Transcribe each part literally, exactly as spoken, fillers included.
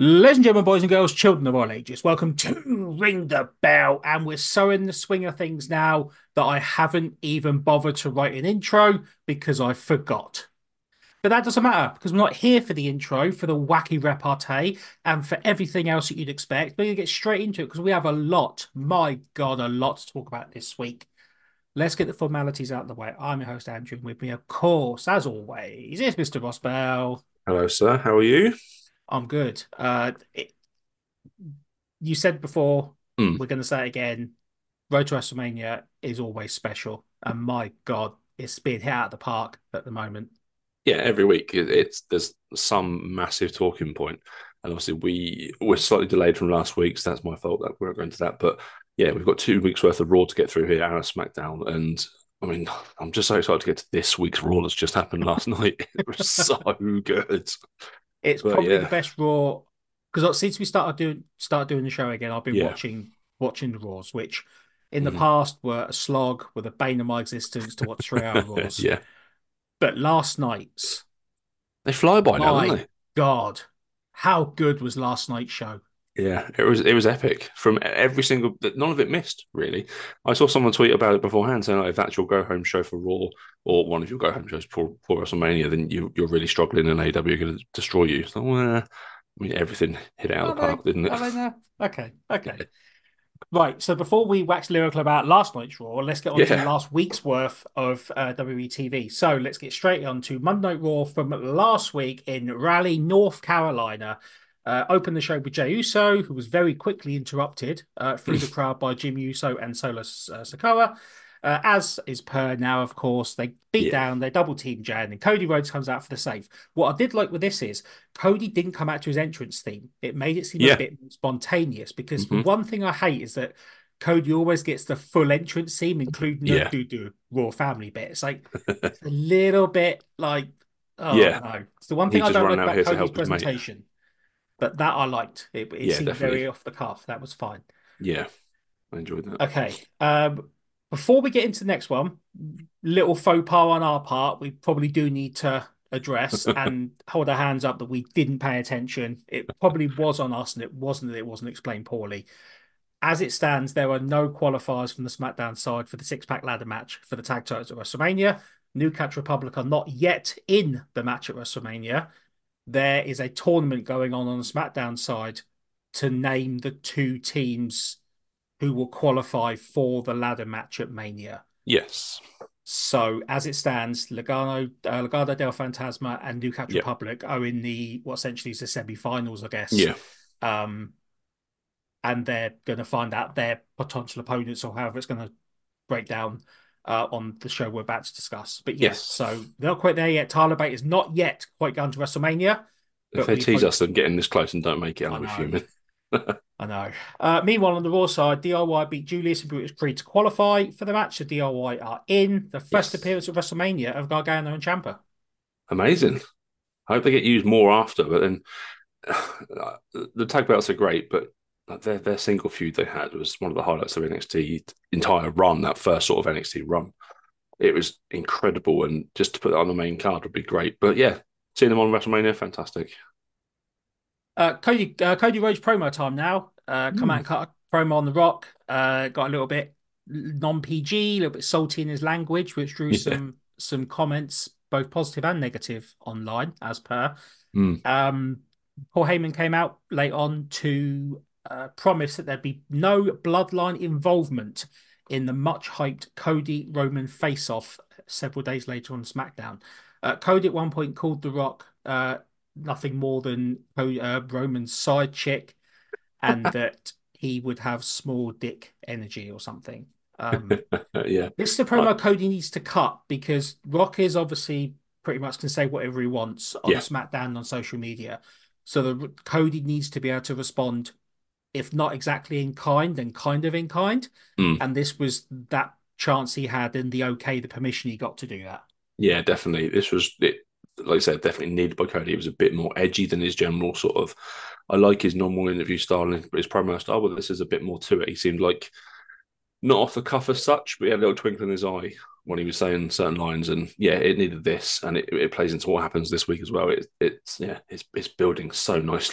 Ladies and gentlemen, boys and girls, children of all ages, welcome to Ring the Bell. And we're so in the swing of things now that I haven't even bothered to write an intro because I forgot. But that doesn't matter because we're not here for the intro, for the wacky repartee, and for everything else that you'd expect. We're going to get straight into it because we have a lot, my God, a lot to talk about this week. Let's get the formalities out of the way. I'm your host, Andrew, and with me, of course, as always, is Mister Ross Bell. Hello, sir. How are you? I'm good. Uh, it, you said before, Mm. we're going to say it again. Road to WrestleMania is always special, and my God, it's being hit out of the park at the moment. Yeah, every week it, it's there's some massive talking point, and obviously we we're slightly delayed from last week, so that's my fault that we're going to that. But yeah, we've got two weeks worth of Raw to get through here and a SmackDown, and I mean, I'm just so excited to get to this week's Raw that's just happened last night. It was so good. It's But probably the yeah, best Raw because since we started doing started doing the show again, I've been yeah, watching watching the Raws, which in the Mhm. past were a slog, were the bane of my existence to watch three hour Raws. yeah. But last night's, They fly by now, don't my they? God, how good was last night's show? Yeah, it was it was epic from every single. None of it missed really. I saw someone tweet about it beforehand saying like, if that's your go home show for Raw or one of your go home shows for, for WrestleMania, then you you're really struggling and A E W are going to destroy you. So well, I mean everything hit it out of Are the they? park, didn't it? Are they now? Okay, okay. Right, so before we wax lyrical about last night's Raw, let's get on to Yeah. last week's worth of uh, W W E T V. So let's get straight on to Monday Night Raw from last week in Raleigh, North Carolina. Uh, opened the show with Jey Uso, who was very quickly interrupted uh, through the crowd by Jim Uso and Solo uh, Sikoa. Uh, as is per now, of course, they beat Yeah. down, they double team Jey, and then Cody Rhodes comes out for the save. What I did like with this is Cody didn't come out to his entrance theme. It made it seem a Yeah. bit spontaneous because the hmm one thing I hate is that Cody always gets the full entrance theme, including the Yeah. do do Raw family bit. It's like it's a little bit like, oh Yeah. no. It's the one thing He's I just don't running like out about here to Cody's help his mate. presentation, but that I liked. It, it Yeah, seemed definitely. very off the cuff. That was fine. Yeah, I enjoyed that. Okay. Um, before we get into the next one, little faux pas on our part, we probably do need to address and hold our hands up that we didn't pay attention. It probably was on us, and it wasn't that it wasn't explained poorly. As it stands, there are no qualifiers from the SmackDown side for the six pack ladder match for the tag titles at WrestleMania. New Catch Republic are not yet in the match at WrestleMania. There is a tournament going on on the SmackDown side to name the two teams who will qualify for the ladder match at Mania. Yes. So as it stands, Legado, uh, Legado del Fantasma and New Catch Yeah. Republic are in the what essentially is the semi-finals, I guess. Yeah. Um, and they're going to find out their potential opponents or however it's going to break down uh, on the show we're about to discuss. But yeah, Yes. so they're not quite there yet. Tyler Bate is not yet quite gone to WrestleMania, If but they we tease hope. us and getting this close and don't make it, I I'll be know, fuming. I know. Uh, meanwhile, on the Raw side, D I Y beat Julius and Brutus Creed to qualify for the match. The D I Y are in the first Yes. appearance at WrestleMania of Gargano and Ciampa. Amazing. I hope they get used more after, but then the tag belts are great, but their their single feud they had was one of the highlights of N X T entire run. That first sort of N X T run, it was incredible, and just to put that on the main card would be great. But yeah, seeing them on WrestleMania, fantastic. Uh, Cody uh, Cody Rhodes promo time now. Uh, come out Mm. and cut a promo on The Rock. Uh, got a little bit non-P G, a little bit salty in his language, which drew Yeah. some some comments, both positive and negative, online, as per. Mm. Um, Paul Heyman came out late on to uh, promise that there'd be no bloodline involvement in the much hyped Cody Roman face-off several days later on SmackDown. Uh, Cody at one point called The Rock uh, nothing more than uh, Roman's side chick, and that he would have small dick energy or something. Um, yeah. this is the Uh, promo Cody needs to cut because Rock is obviously pretty much can say whatever he wants on yeah. SmackDown and on social media. So the Cody needs to be able to respond, if not exactly in kind, then kind of in kind. Mm. And this was that chance he had and the okay, the permission he got to do that. Yeah, definitely. This was it. Like I said, definitely needed by Cody. It was a bit more edgy than his general sort of. I like his normal interview style, but his promo style. But this is a bit more to it. He seemed like not off the cuff as such, but he had a little twinkle in his eye when he was saying certain lines. And yeah, it needed this, and it, it plays into what happens this week as well. It, it's yeah, it's it's building so nicely.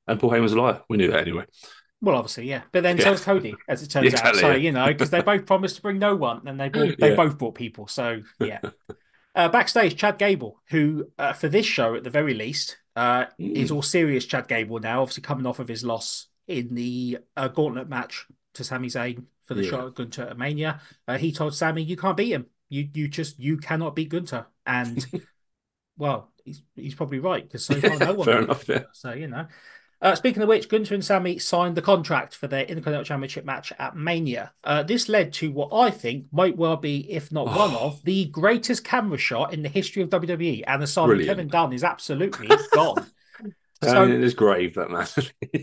And Paul Heyman's a liar. We knew that anyway. Well, obviously, yeah. But then so Yeah, is Cody, as it yeah, turns out. exactly. So, Yeah, you know, because they both promised to bring no one, and they brought they yeah. both brought people. So, yeah. Uh, backstage, Chad Gable, who uh, for this show at the very least uh, is Mm, all serious. Chad Gable now, obviously coming off of his loss in the uh, gauntlet match to Sami Zayn for the yeah. Charlotte Gunter at Mania. Uh, he told Sami, "You can't beat him. You you just you cannot beat Gunter." And well, he's he's probably right because so far Yeah, no one fair can beat enough. Yeah. Gunter. So you know. Uh, speaking of which, Gunter and Sami signed the contract for their Intercontinental Championship match at Mania. Uh, this led to what I think might well be, if not one Oh, of, the greatest camera shot in the history of W W E. And the Simon brilliant. Kevin Dunn is absolutely gone. Turning So in his grave, that man.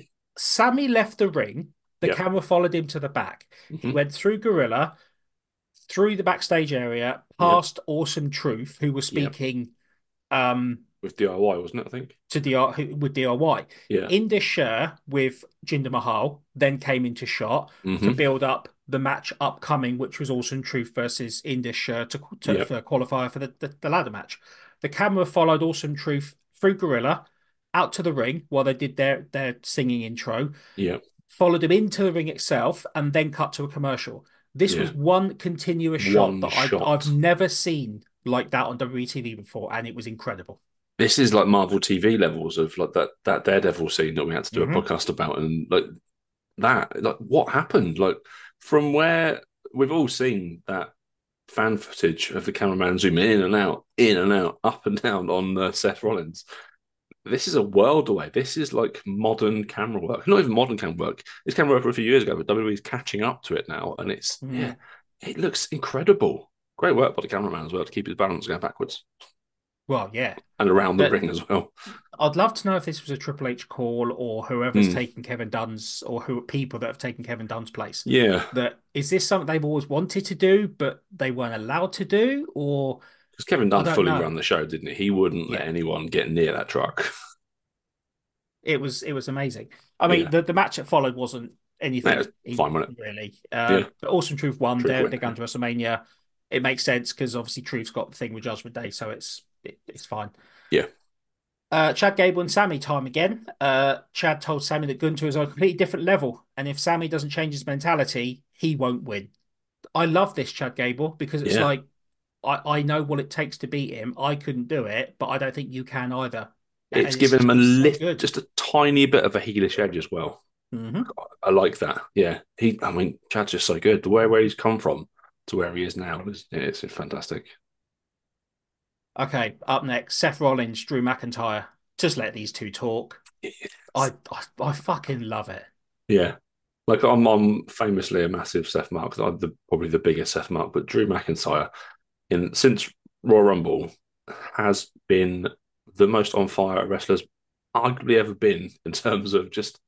Sami left the ring. The Yep. camera followed him to the back. He Hmm. went through Gorilla, through the backstage area, Yep. past Awesome Truth, who was Yep. speaking um, With D I Y, wasn't it? I think. to D R with D I Y. Yeah. Indus Sher with Jinder Mahal then came into shot to Hmm. build up the match upcoming, which was Awesome Truth versus Indus Sher to, to Yep. for qualifier for the, the, the ladder match. The camera followed Awesome Truth through Gorilla out to the ring while they did their their singing intro, Yep. followed him into the ring itself, and then cut to a commercial. This was Yeah. one continuous shot One that I I've shot. never seen like that on W W E T V before, and it was incredible. This is like Marvel T V levels of like that that Daredevil scene that we had to do a Mm-hmm. podcast about, and like that, like what happened? Like from where we've all seen that fan footage of the cameraman zooming in and out, in and out, up and down on uh, Seth Rollins. This is a world away. This is like modern camera work. Not even modern camera work. This camera work for a few years ago, but W W E's catching up to it now, and it's yeah, Mm. it looks incredible. Great work by the cameraman as well to keep his balance going backwards Well, yeah. and around the But ring as well. I'd love to know if this was a Triple H call or whoever's Mm, taken Kevin Dunn's or who people that have taken Kevin Dunn's place. yeah, That is this something they've always wanted to do, but they weren't allowed to do, or because Kevin I Dunn don't fully know. ran the show, didn't he? He wouldn't let Yeah, anyone get near that truck. it was it was amazing. I mean, Yeah, the, the match that followed wasn't no, anything it's fine, even wasn't really. it? Uh, Yeah, but Awesome Truth won. truth They're win. they're going to WrestleMania. It makes sense because obviously Truth's got the thing with Judgment Day, so it's it, it's fine. Yeah, Uh, Chad Gable and Sammy time again. Uh, Chad told Sammy that Gunter is on a completely different level, and if Sammy doesn't change his mentality, he won't win. I love this Chad Gable because it's yeah. like I, I know what it takes to beat him. I couldn't do it, but I don't think you can either. It's And it's given him a it's so lift, good. just a tiny bit of a heelish edge as well. Hmm. I like that. Yeah, he. I mean, Chad's just so good. The way where he's come from to where he is now is it's fantastic. Okay, up next, Seth Rollins, Drew McIntyre. Just let these two talk. I I, I fucking love it. Yeah, like I'm, I'm famously a massive Seth Mark. I'm the, probably the biggest Seth Mark, but Drew McIntyre in since Royal Rumble has been the most on fire wrestlers arguably ever been in terms of just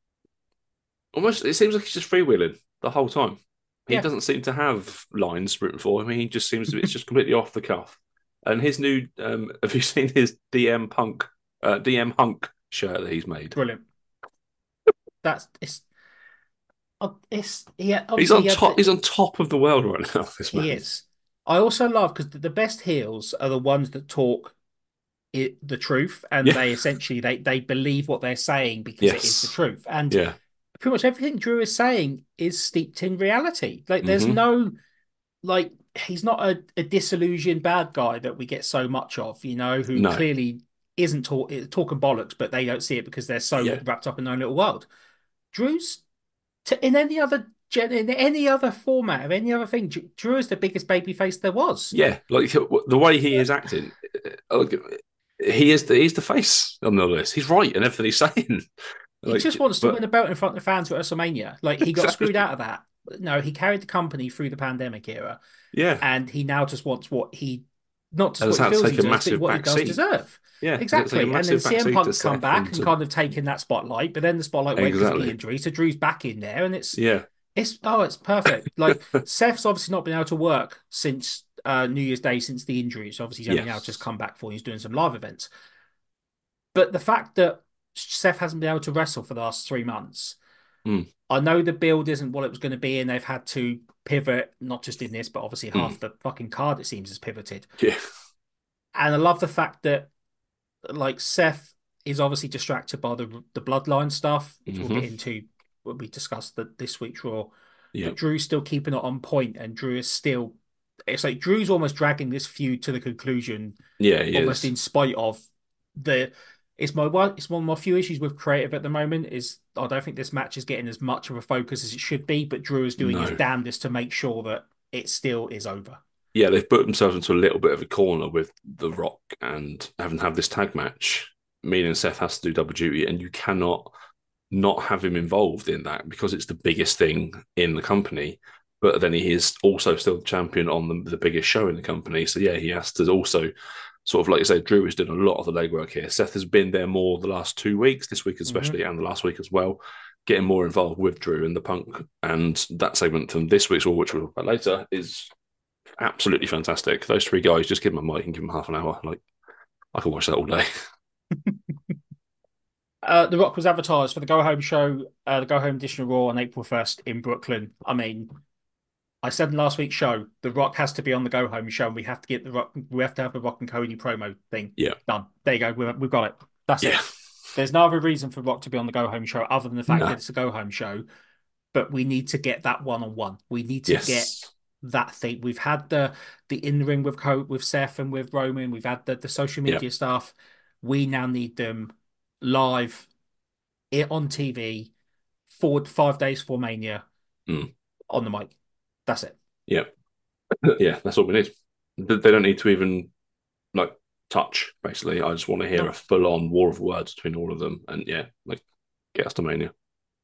almost. It seems like he's just freewheeling the whole time. He Yeah, doesn't seem to have lines written for him. He just seems to. It's just completely off the cuff. And his new, um, have you seen his D M Punk, uh, D M Hunk shirt that he's made? brilliant. That's it's uh, it's yeah. He's Obviously, on he had top. the, He's on top of the world right now. This he man. is. I also love because the, the best heels are the ones that talk it, the truth and Yeah. they essentially they they believe what they're saying because it is the Yes. truth. And Yeah. pretty much everything Drew is saying is steeped in reality. Like there's Hmm. no like he's not a, a disillusioned bad guy that we get so much of, you know, who No. clearly isn't talk, talking bollocks, but they don't see it because they're so Yeah. wrapped up in their own little world. Drew's to, in any other in any other format of any other thing, Drew is the biggest baby face there was. Yeah. Like the way he is acting, uh, he is the he's the face on the list. He's right in everything he's saying. He Like, just wants to win but a belt in front of the fans at WrestleMania. Like he got screwed exactly. out of that. No, he carried the company through the pandemic era, Yeah. and he now just wants what he, not just And what it's he had to feels he take a deserves, but massive what he back does seat. deserve. Yeah. It's take a Exactly. And then massive back C M seat to Punk's come Seth and back and to kind of taken that spotlight, but then the spotlight went because of the exactly. injury. So Drew's back in there, and it's Yeah. it's oh, it's perfect. Like Seth's obviously not been able to work since uh, New Year's Day since the injury. So obviously he's only now just Yes. come back for. He's doing some live events. But the fact that Seth hasn't been able to wrestle for the last three months, Mm. I know the build isn't what it was going to be, and they've had to pivot, not just in this, but obviously Mm. half the fucking card, it seems, has pivoted. Yeah. And I love the fact that, like, Seth is obviously distracted by the the bloodline stuff, which we'll Hmm. get into when we discuss the this week's Raw. Yeah. But Drew's still keeping it on point, and Drew is still. It's like Drew's almost dragging this feud to the conclusion, Yeah, he almost is. in spite of the. It's my one. It's one of my few issues with creative at the moment. Is I don't think this match is getting as much of a focus as it should be, but Drew is doing his No. damnedest to make sure that it still is over. Yeah, they've put themselves into a little bit of a corner with The Rock and having to have this tag match, meaning Seth has to do double duty, and you cannot not have him involved in that because it's the biggest thing in the company. But then he is also still the champion on the, the biggest show in the company. So yeah, he has to also sort of like you say, Drew has done a lot of the legwork here. Seth has been there more the last two weeks, this week especially, Hmm. and the last week as well, getting more involved with Drew and the Punk. And that segment from this week's Raw, which we'll talk about later, is absolutely fantastic. Those three guys, just give them a mic and give them half an hour. Like I could watch that all day. Uh, The Rock was advertised for the Go Home show, uh, the Go Home edition of Raw on April first in Brooklyn. I mean, I said in last week's show, The Rock has to be on the Go Home show, and we have to get the Rock. We have to have the Rock and Cody promo thing Yeah, done. There you go. We've, we've got it. That's yeah, it. There's no other reason for Rock to be on the Go Home show other than the fact no, that it's a Go Home show. But we need to get that one on one. We need to get yes, that thing. We've had the the in the ring with Co with Seth and with Roman. We've had the the social yeah, media stuff. We now need them live it on T V, four five days for Mania mm, on the mic. That's it. yeah, yeah. That's all we need. They don't need to even like touch. Basically, I just want to hear a No. full-on war of words between all of them, and yeah, like get us to Mania.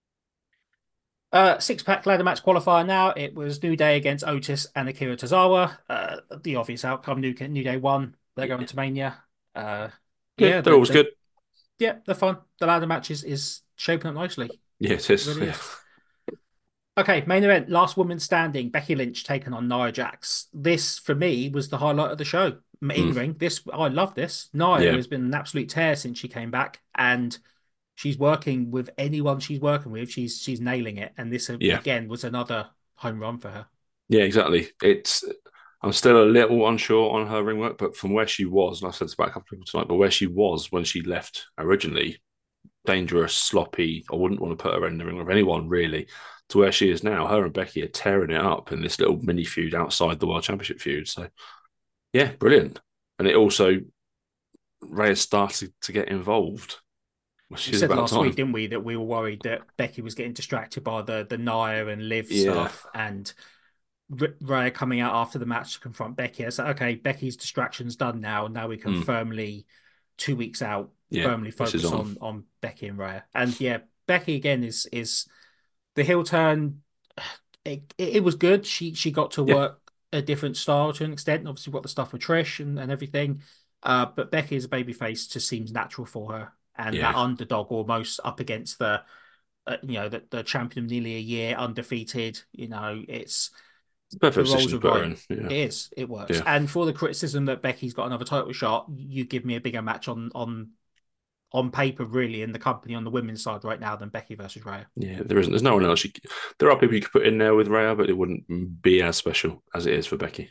Uh, six pack ladder match qualifier now. It was New Day against Otis and Akira Tozawa. Uh, the obvious outcome. New New Day won. They're going Yeah, to Mania. Uh, good. yeah, They're the always the good. yeah, they're fun. The ladder match is is shaping up nicely. Yeah, it It is. really Yeah, is. Okay, main event, last woman standing, Becky Lynch taking on Nia Jax. This, for me, was the highlight of the show. In mm, ring, this I love this. Nia yeah, has been an absolute tear since she came back, and she's working with anyone she's working with. She's she's nailing it, and this uh, yeah, again was another home run for her. yeah. Exactly. It's. I'm still a little unsure on her ring work, but from where she was, and I've said this about a couple of people tonight, but where she was when she left originally, dangerous, sloppy. I wouldn't want to put her in the ring with anyone really. To where she is now, her and Becky are tearing it up in this little mini feud outside the World Championship feud. So yeah, brilliant. And it also Ray has started to get involved, which We is said about last week, time. didn't we, that we were worried that Becky was getting distracted by the the Nia and Liv Yeah. stuff, and R- Rhea coming out after the match to confront Becky. I said, okay, Becky's distraction's done now. Now we can Mm. firmly, two weeks out, Yeah. firmly This is focus on. on on Becky and Rhea. And yeah, Becky again is is the heel turn. It, it, it was good. She she got to Yeah. work a different style to an extent. Obviously, we've got the stuff with Trish and, and everything. Uh, but Becky as a babyface just seems natural for her. And that Yeah. underdog almost up against the uh, you know the, the champion of nearly a year undefeated, you know it's the Perfect roles position to are put her right. in. Yeah. It is, it works. Yeah. And for the criticism that Becky's got another title shot, you give me a bigger match on on on paper really in the company on the women's side right now than Becky versus Rhea. Yeah. There isn't. There's no one else. You, there are people you could put in there with Rhea, but it wouldn't be as special as it is for Becky.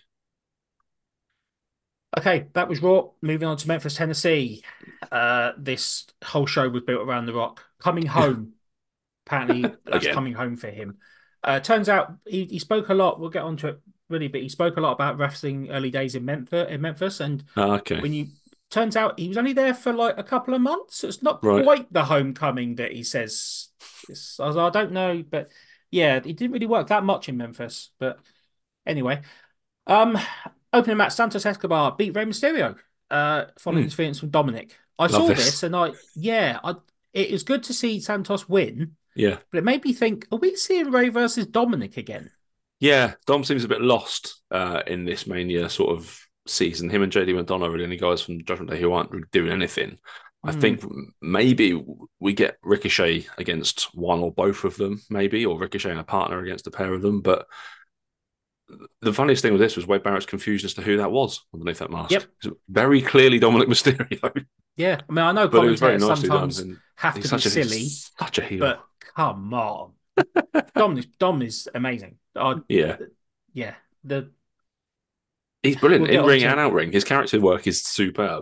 Okay, that was Raw. Moving on to Memphis, Tennessee. Uh, this whole show was built around The Rock coming home. Apparently, that's Again. coming home for him. Uh, turns out he, he spoke a lot. We'll get onto it really, but he spoke a lot about wrestling early days in Memphis. In Memphis, and Ah, okay. when you turns out he was only there for like a couple of months. So it's not Right. quite the homecoming that he says. It's, I don't know, but yeah, it didn't really work that much in Memphis. But anyway, um, opening match, Santos Escobar beat Rey Mysterio, uh, following Mm. interference from Dominic. I Love saw this. this and I, yeah, I, it was good to see Santos win, Yeah. but it made me think, are we seeing Rey versus Dominic again? Yeah. Dom seems a bit lost uh, in this Mania sort of season. Him and J D McDonough are the only guys from Judgment Day who aren't really doing anything. I Hmm. think maybe we get Ricochet against one or both of them, maybe, or Ricochet and a partner against a pair of them. But the funniest thing with this was Wade Barrett's confused as to who that was underneath that mask. Yep. It's very clearly Dominic Mysterio, Yeah. I mean, I know but it was very commentators nicely done. sometimes And have he's to be such a silly, he's such a heel. but come on. Dom is, Dom is amazing. I, Yeah, yeah. The he's brilliant We'll get in on ring and to out ring. His character work is superb.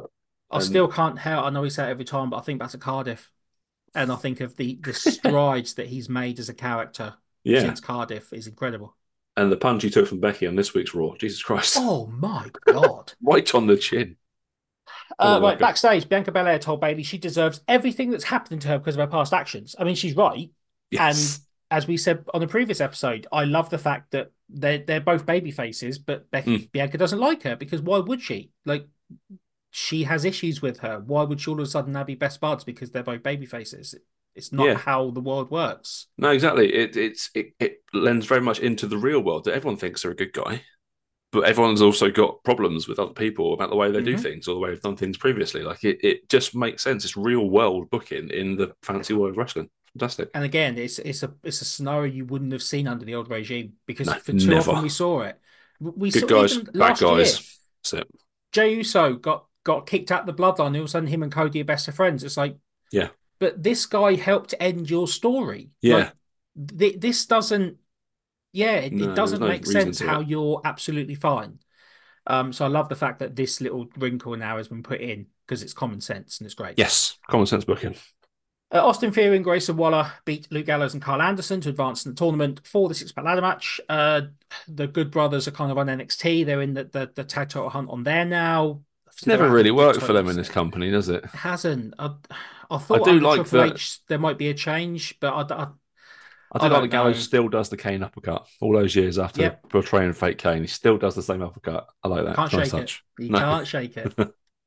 I And still can't help. I know we say it every time, but I think back to Cardiff, and I think of the the strides that he's made as a character yeah, since Cardiff is incredible. and the punch he took from Becky on this week's Raw, Jesus Christ, Oh my God. right on the chin. What a Uh, right, worker. backstage, Bianca Belair told Bayley she deserves everything that's happening to her because of her past actions. I mean, she's right. And Yes. as we said on the previous episode, I love the fact that they're they're both baby faces, but Be Mm, Bianca doesn't like her because why would she? Like, she has issues with her. Why would she all of a sudden now be best buds because they're both baby faces? It's not yeah. how the world works. No, exactly. It it's it, it lends very much into the real world that everyone thinks they're a good guy, but everyone's also got problems with other people about the way they do Hmm. things or the way they've done things previously. Like it, it just makes sense. It's real world booking in the fancy world of wrestling. Fantastic. And again, it's it's a it's a scenario you wouldn't have seen under the old regime because No, for too never. often we saw it. We Good saw guys, even bad last guys. year. That's it. Jey Uso got got kicked out the bloodline. All of a sudden, him and Cody are best of friends. It's like, Yeah. but this guy helped end your story. Yeah. Like, th this doesn't. Yeah, it, it No, there was doesn't no make reason sense to how it. you're absolutely fine. Um, so I love the fact that this little wrinkle now has been put in because it's common sense and it's great. Yes. Common sense booking. Uh, Austin Theory and Grayson Waller beat Luke Gallows and Carl Anderson to advance in the tournament for the six-pack ladder match. Uh, the Good Brothers are kind of on N X T. They're in the, the, the tag title hunt on there now. It's So they're never out of really the big worked for them in titles. this company, does it? It hasn't. I, I I thought do under like Triple that. H there might be a change, but I, I, I I do like don't that Gallows know. still does the Kane uppercut all those years after Yep, portraying fake Kane. He still does the same uppercut. I like that. can't It's a nice shake it. touch. You No. can't shake it.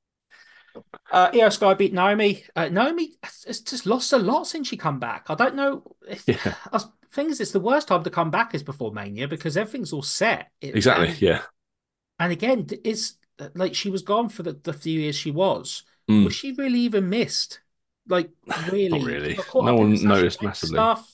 Uh, Io Sky beat Naomi. Uh, Naomi has just lost a lot since she come back. I don't know. If, Yeah. I thing is, it's the worst time to come back is before Mania because everything's all set. It, Exactly. and Yeah. and again, it's like she was gone for the, the few years she was. Was Mm. she really even missed? Like Not really? She really. got caught No up in the one Sasha noticed Banks massively. stuff.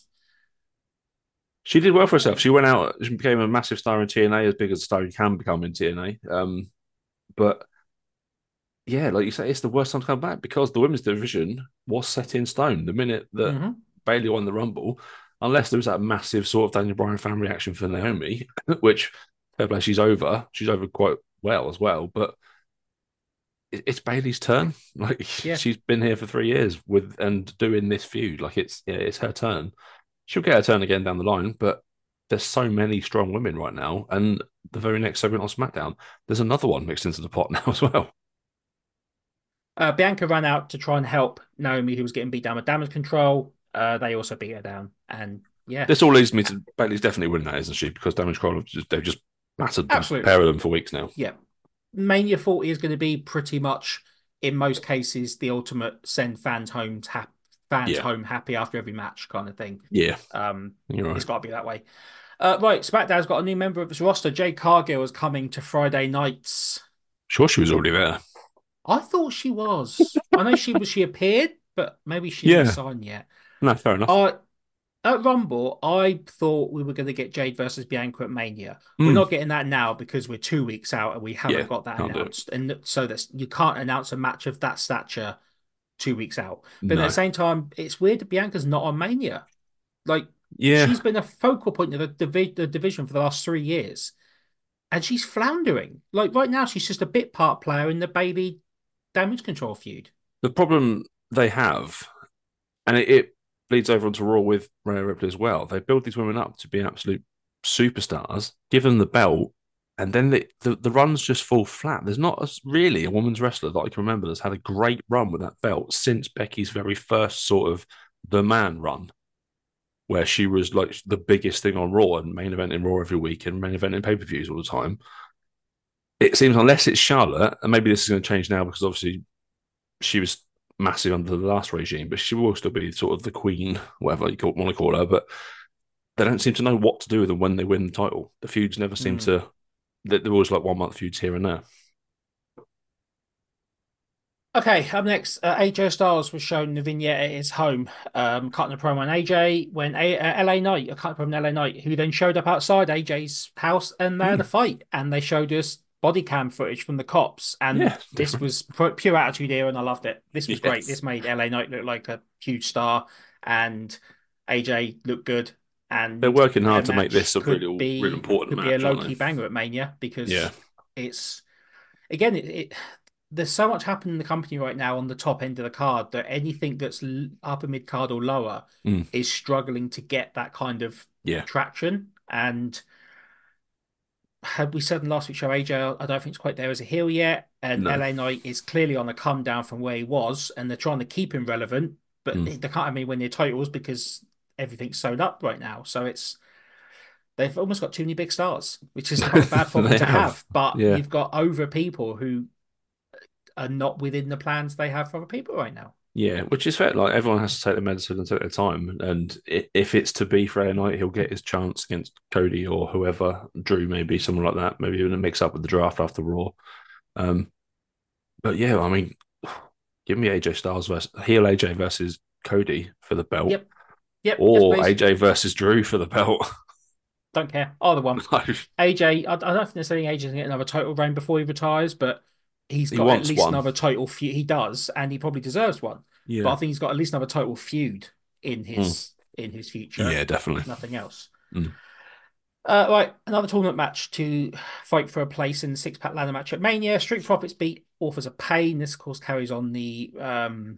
She did well I for don't herself. know. She went out. She became a massive star in T N A, as big as a star you can become in T N A. Um, but yeah, like you say, it's the worst time to come back because the women's division was set in stone the minute that Hmm. Bayley won the Rumble, unless there was that massive sort of Daniel Bryan fan reaction for Naomi, which fair play, she's over. She's over quite well as well. But it's Bayley's turn. Like Yeah. she's been here for three years with and doing this feud. Like it's yeah, it's her turn. She'll get her turn again down the line, but there's so many strong women right now, and the very next segment on SmackDown, there's another one mixed into the pot now as well. Uh, Bianca ran out to try and help Naomi, who was getting beat down with damage control. Uh, they also beat her down, and yeah, This all leads me to Bayley's definitely winning that, isn't she? Because Damage Control have just, they've just battered the pair absolutely. of them for weeks now. Yeah, Mania forty is going to be pretty much, in most cases, the ultimate send fans home ha fans Yeah, home happy after every match kind of thing. yeah, Um, you're it's right. got to be that way. Uh, right, SmackDown's got a new member of its roster. Jade Cargill is coming to Friday nights. Sure, she was already there. I thought she was. I know she was. She appeared, but maybe she didn't Yeah, sign yet. no, fair enough. I At Rumble, I thought we were going to get Jade versus Bianca at Mania. We're Mm, not getting that now because we're two weeks out and we haven't yeah, got that can't do it. announced. And so that's you can't announce a match of that stature two weeks out. But at the No. same time, it's weird that Bianca's not on Mania. Like Yeah, she's been a focal point of the, divi the division for the last three years, and she's floundering. Like right now, she's just a bit part player in the Bayley Damage Control feud. the problem they have, and it, it bleeds over onto Raw with Rhea Ripley as well. They build these women up to be absolute superstars, give them the belt, and then the, the, the runs just fall flat. There's not a, really a women's wrestler that I can remember that's had a great run with that belt since Becky's very first sort of the man run, where she was like the biggest thing on Raw and main event in Raw every week and main event in pay per views all the time. It seems unless it's Charlotte, and maybe this is going to change now because obviously she was massive under the last regime, but she will still be sort of the queen, whatever you call, want to call her. But they don't seem to know what to do with them when they win the title. The feuds never seem Mm. to. They're always like one month feuds here and there. Okay, up next, uh, A J Styles was shown the vignette at his home, um, cutting a promo on A J when a- uh, L A Knight, a cutting a promo on L A Knight, who then showed up outside A J's house and they had a Hmm. fight. And they showed us body cam footage from the cops. And Yeah, this different. was pu- pure attitude here, and I loved it. This was great. Yes, This made L A Knight look like a huge star, and A J looked good. they're And working their hard to make match this a could really, really be important could be a match, low aren't key they? banger at Mania Yeah, because it's again it, it there's so much happening in the company right now on the top end of the card that anything that's l- upper mid card or lower Mm, is struggling to get that kind of yeah, traction. And had we said in last week's show, A J, I don't think it's quite there as a heel yet. And no, L A Knight is clearly on a come down from where he was, and they're trying to keep him relevant, but mm, they can't have anywhere near titles because everything's sewed up right now. So it's they've almost got too many big stars, which is not a bad problem they to have. have. But Yeah, you've got over people who are not within the plans they have for other people right now. yeah, which is fair. Like everyone has to take their medicine and take their time, and i- if it's to be Friday night, he'll get his chance against Cody or whoever, Drew maybe someone like that, maybe even a mix up with the draft after Raw. Um, but yeah, I mean, give me A J Styles versus heel A J versus Cody for the belt, Yep. Yep. Yes, or please. A J versus Drew for the belt. Don't care. Either one. No, A J, I, I don't think necessarily A J's going to get another title reign before he retires, but he's he got at wants least one. another title feud. He does, and he probably deserves one. But I Yeah, think he's got at least another title feud in mm. his in his future, Yeah, definitely. if nothing else. Mm. Uh, right, another tournament match to fight for a place in the six pack ladder match at Mania. Street Profits beat Authors of Pain. This, of course, carries on the um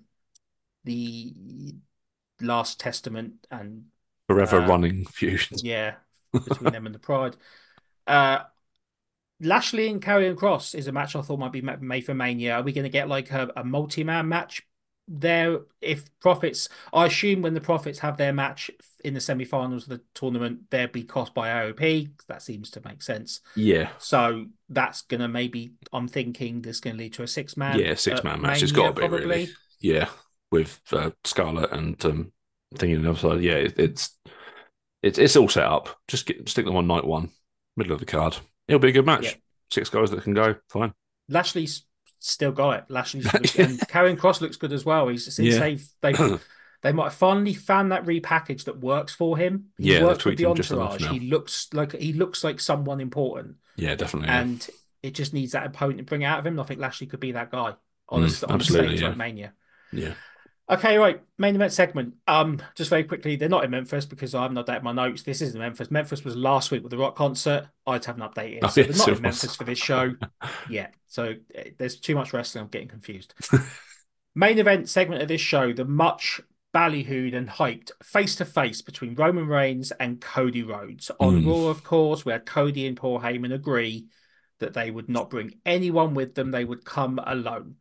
the Last Testament and Forever uh running feud. yeah, between them and the Pride. Uh, Lashley and Karrion Cross is a match I thought might be made for Mania. Are we going to get like a, a multi-man match there? If Profits, I assume when the Profits have their match in the semi-finals of the tournament, they'll be cost by A O P. That seems to make sense. Yeah, So that's going to maybe, I'm thinking this is going to lead to a six-man yeah, six at man match. It's Mania, got to be really. probably. Yeah, with uh, Scarlett and um, thinking on the other side. Yeah, it, it's it's it's all set up. Just get, stick them on night one, middle of the card. It'll be a good Yeah. match. Six guys that can go. Fine. Lashley's still got it. Lashley's looks, and Karrion Cross looks good as well. He's since Yeah, they've they've they might have finally found that repackage that works for him. He yeah. They've works with tweaked the him just enough entourage. now. He looks like he looks like someone important, Yeah, definitely. Yeah, and it just needs that opponent to bring out of him. And I think Lashley could be that guy on mm, a on a absolutely. stage Yeah, like Mania. yeah. Okay, right. Main event segment. Um, just very quickly, they're not in Memphis because I haven't updated my notes. This isn't Memphis. Memphis was last week with the Rock concert. I haven't updated, Oh so they're yes, not in it was. Memphis for this show. Yeah, so eh, there's too much wrestling. I'm getting confused. Main event segment of this show: the much ballyhooed and hyped face to face between Roman Reigns and Cody Rhodes on Mm. Raw. Of course, we had Cody and Paul Heyman agree that they would not bring anyone with them; they would come alone.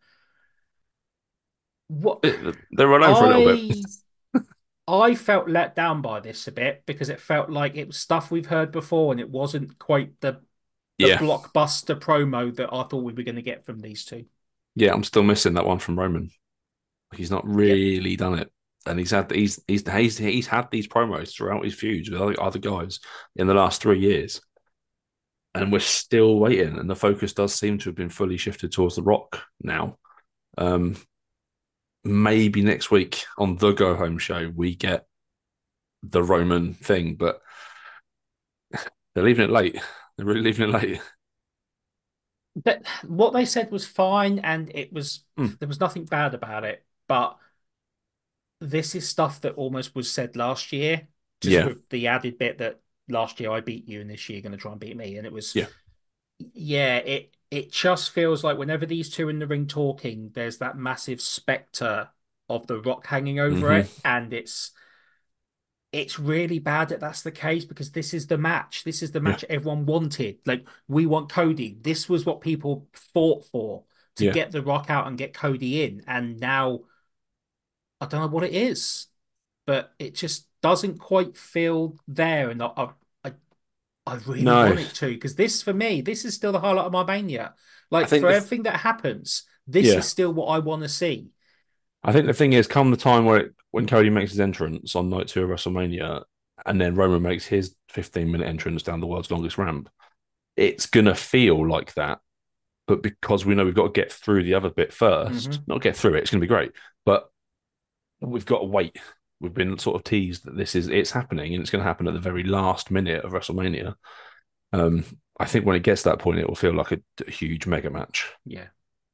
What It, they were alone for a little bit. I I felt let down by this a bit because it felt like it was stuff we've heard before and it wasn't quite the the Yeah, blockbuster promo that I thought we were going to get from these two. yeah. I'm still missing that one from Roman. He's not Yep. really done it, and he's had he's he's he's he's had these promos throughout his feuds with other, other guys in the last three years, and we're still waiting. And the focus does seem to have been fully shifted towards The Rock now. Um, maybe next week on the Go Home show we get the Roman thing, but they're leaving it late. They're really leaving it late. But what they said was fine and it was Mm, there was nothing bad about it. But this is stuff that almost was said last year, just yeah, with the added bit that last year I beat you and this year you're going to try and beat me. And it was, yeah, yeah, it it just feels like whenever these two are in the ring talking, there's that massive specter of the Rock hanging over hmm it, and it's it's really bad that that's the case because this is the match. This is the yeah, match everyone wanted. Like we want Cody. This was what people fought for to yeah. get the Rock out and get Cody in, and now I don't know what it is, but it just doesn't quite feel there, and I I, I really No, want it to because this for me, this is still the highlight of my mania. I Like think for the th- everything that happens, this yeah, is still what I want to see. I think the thing is, come the time where it, when Cody makes his entrance on night two of WrestleMania, and then Roman makes his fifteen minute entrance down the world's longest ramp, it's gonna feel like that. But because we know we've got to get through the other bit first, Hmm. not get through it, it's gonna be great. But we've got to wait. We've been sort of teased that this is it's happening and it's going to happen at the very last minute of WrestleMania. Um, I think when it gets to that point, it will feel like a, a huge mega match. Yeah.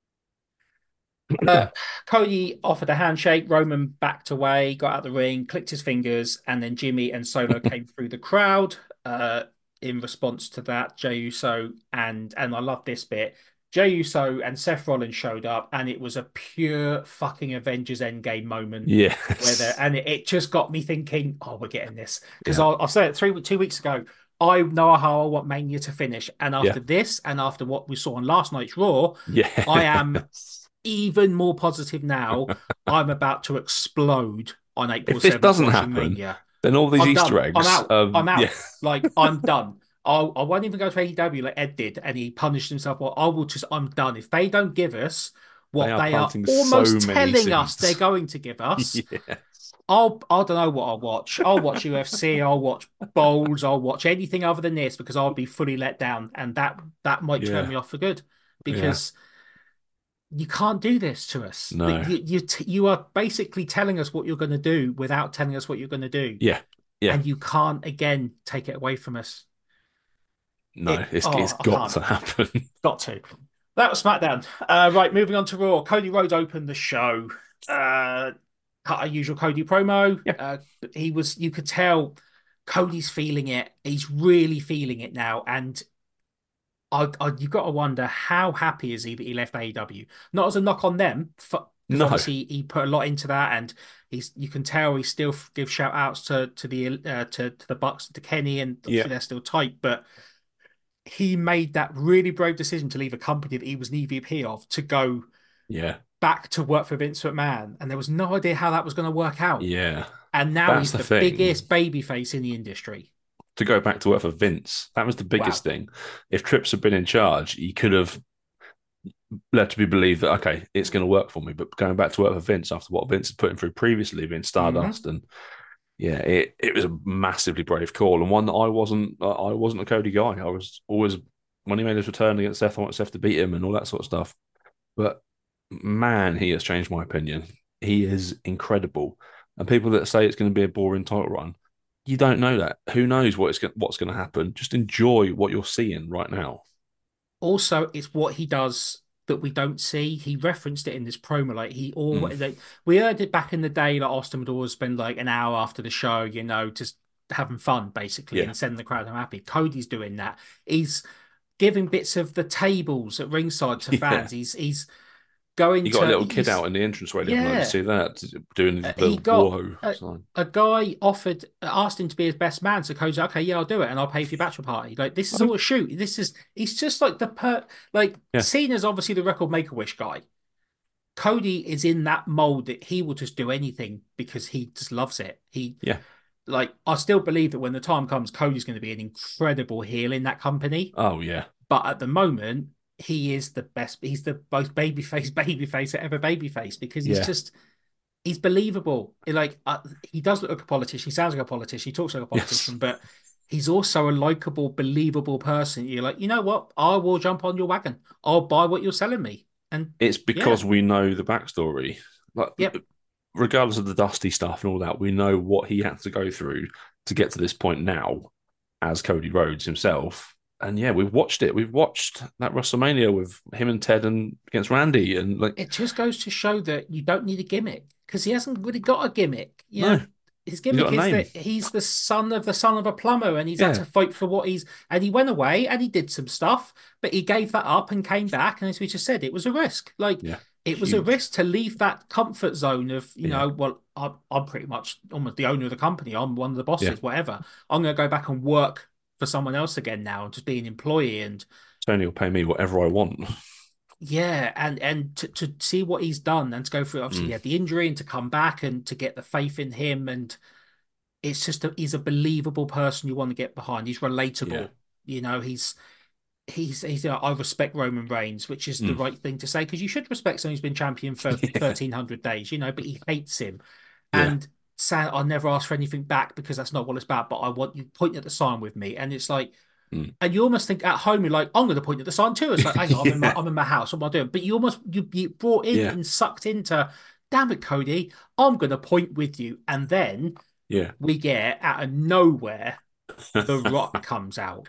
Uh, Cody offered a handshake. Roman backed away, got out the ring, clicked his fingers, and then Jimmy and Solo came through the crowd. Uh, in response to that, Jey Uso and and I love this bit. Jey Uso and Seth Rollins showed up, and it was a pure fucking Avengers Endgame moment where they Yes. and it, it just got me thinking, oh, we're getting this because Yeah. I'll, I'll say it three two weeks ago. I know how I want Mania to finish, and Yeah. after this, and after what we saw on last night's Raw, I am Yes. even more positive now. I'm about to explode on April If this seventh doesn't watching happen, Mania. then all these I'm Easter done. I'm eggs, out. um, I'm yeah, out. Like I'm done. I'll, I won't even go to A E W like Ed did, and he punished himself. Well, I will just. I'm done. If they don't give us they what are they are planting so almost many telling us they're seeds. going to give us, Yes. I'll. I don't know what I'll watch. I'll watch U F C. I'll watch bowls. I'll watch anything other than this because I'll be fully let down, and that that might turn Yeah. me off for good Yeah. because you can't do this to us. No. You you you are basically telling us what you're going to do without telling us what you're going to do, Yeah. Yeah. and you can't again take it away from us. No. It It's it's oh I got can't. to happen. Got to. That was SmackDown. Uh, right, moving on to Raw. Cody Rhodes opened the show. Uh, cut a usual Cody promo. Yeah. Uh, he was. You could tell Cody's feeling it. He's really feeling it now, and I, I, you've got to wonder how happy is he that he left A E W. Not as a knock on them, because No. obviously he put a lot into that, and he's you can tell he still gives shout outs to to the uh, to to the Bucks to Kenny, and Yeah. obviously they're still tight, but he made that really brave decision to leave a company that he was an E V P of to go Yeah. back to work for Vince McMahon, and there was no idea how that was going to work out. Yeah. And now That's he's the the thing. biggest babyface in the industry. To go back to work for Vince, that was the biggest Wow. thing. If Trips had been in charge, he could have led to be believed that okay, it's going to work for me. But going back to work for Vince after what Vince had put him through previously, being Hmm. Stardust, and yeah, it, it was a massively brave call and one that I wasn't. I wasn't a Cody guy. I was always when he made his return against Seth, I wanted Seth to beat him and all that sort of stuff. But man, he has changed my opinion. He is incredible. And people that say it's going to be a boring title run, you don't know that. Who knows what is what's going to happen? Just enjoy what you're seeing right now. Also, it's what he does that we don't see. He referenced it in this promo. Like he Mm, always, like, we heard it back in the day. Like Austin would always spend like an hour after the show, you know, just having fun basically yeah, and sending the crowd home happy. Cody's doing that. He's giving bits of the tables at ringside to yeah. fans. He's he's going You got a to little kid he's out in the entranceway the other night. Did you yeah. see that? Doing Uh, the He got whoa a, sign. a guy offered asked him to be his best man. So Cody's like, okay, yeah, I'll do it, and I'll pay for your bachelor party. Like this is Oh, all a shoot. This is he's just like the per like yeah, Cena's obviously the record make a wish guy. Cody is in that mold that he will just do anything because he just loves it. He yeah. like I still believe that when the time comes, Cody's going to be an incredible heel in that company. Oh, yeah, But at the moment, he is the best. He's the most babyface babyface ever babyface because he's yeah. just he's believable. Like uh, he does look like a politician. He sounds like a politician. He talks like a Yes. politician, but he's also a likable, believable person. You're like, you know what? I will jump on your wagon. I'll buy what you're selling me. And It's yeah, because we know the backstory. Like, yep. regardless of the dusty stuff and all that, we know what he had to go through to get to this point now as Cody Rhodes himself. And yeah, we've watched it. We've watched that WrestleMania with him and Ted and against Randy, and like, It just goes to show that you don't need a gimmick because he hasn't really got a gimmick. You no, know, his he's got gimmick a is name. that he's the son of the son of a plumber and he's had Yeah, to fight for what he's and he went away and he did some stuff, but he gave that up and came back. And as we just said, it was a risk. Like yeah, it was a huge. risk to leave that comfort zone of, you Yeah, know, well, I'm, I'm pretty much almost the owner of the company. I'm one of the yeah. bosses, whatever. I'm going to go back and work for someone else again now and just be an employee and Tony will pay me whatever I want. yeah, and and to, to see what he's done and to go through obviously he Mm, had the injury and to come back and to get the faith in him and it's just a, he's a believable person you want to get behind. He's yeah. relatable. You know, he's he's he's you know, I respect Roman Reigns, which is the Mm, right thing to say because you should respect someone who's been champion for yeah, thirteen hundred days, you know, but he hates him. yeah. And San, I'll never ask for anything back because that's not what it's about, but I want you pointing at the sign with me. And it's like Mm. and you almost think at home, you're like, I'm going to point at the sign too. It's like, hang on, I'm in my, Yeah, I'm in my house. What am I doing? But you almost you you brought in yeah, and sucked into, damn it, Cody, I'm going to point with you. And then yeah. we get out of nowhere, The Rock comes out.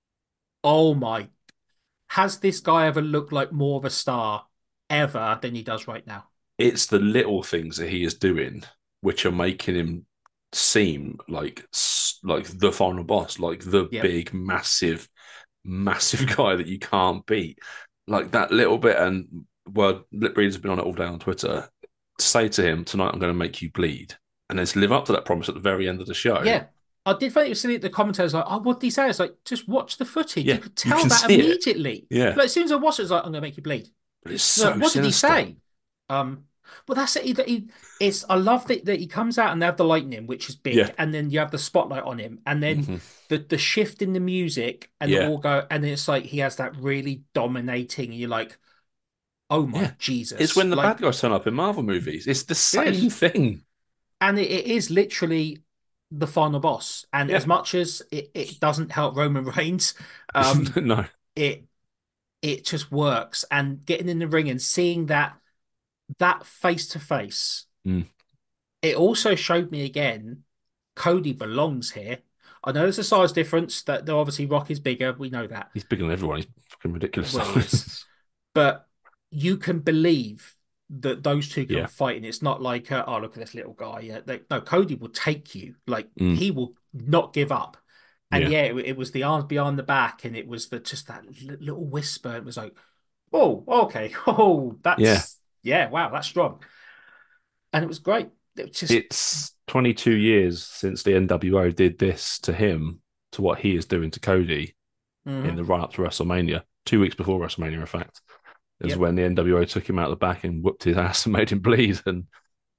Oh my, has this guy ever looked like more of a star ever than he does right now? It's the little things that he is doing which are making him seem like like the final boss, like the Yep. big, massive, massive guy that you can't beat. like that little bit, and well, Lip Reader's been on it all day on Twitter. Say to him tonight, I'm going to make you bleed, and then to live up to that promise at the very end of the show. Yeah. I did find it was silly. The commentators like, oh, what did he say? It's like, just watch the footage. You Yeah, could you tell can that see it. immediately. Yeah, Like, as soon as I watched it, I was like, I'm gonna make you bleed. but it's Like, so what did he sinister. say? Um, well, that's it. He, he, it's I love that, that he comes out and they have the lightning, which is big, Yeah, and then you have the spotlight on him, and then hmm the the shift in the music and the yeah, all go, and then it's like he has that really dominating, and you're like, oh yeah. my It's Jesus, when the bad like guys turn up in Marvel movies. It's the same yes, thing. and it, it is literally the final boss. And Yeah, as much as it, it doesn't help Roman Reigns, um, no. it it just works. And getting in the ring and seeing that that face to face, Mm. it also showed me again Cody belongs here. I know there's a size difference that though obviously Rock is bigger, we know that. He's bigger than everyone. He's fucking ridiculous Well, he is. size. But you can believe that those two can Yeah. fight, and it's not like, uh, oh, look at this little guy. Yeah, they, no, Cody will take you. Like Mm. he will not give up. And Yeah. yeah, it, it was the arms behind the back, and it was the just that little whisper. It was like, oh, okay, oh, Yeah. that's yeah, wow, that's strong, and it was great. It was just It's twenty-two years since the N W O did this to him, to what he is doing to Cody in mhm. the run up to WrestleMania. Two weeks before WrestleMania, in fact, is Yep. when the N W O took him out the back and whooped his ass and made him bleed. And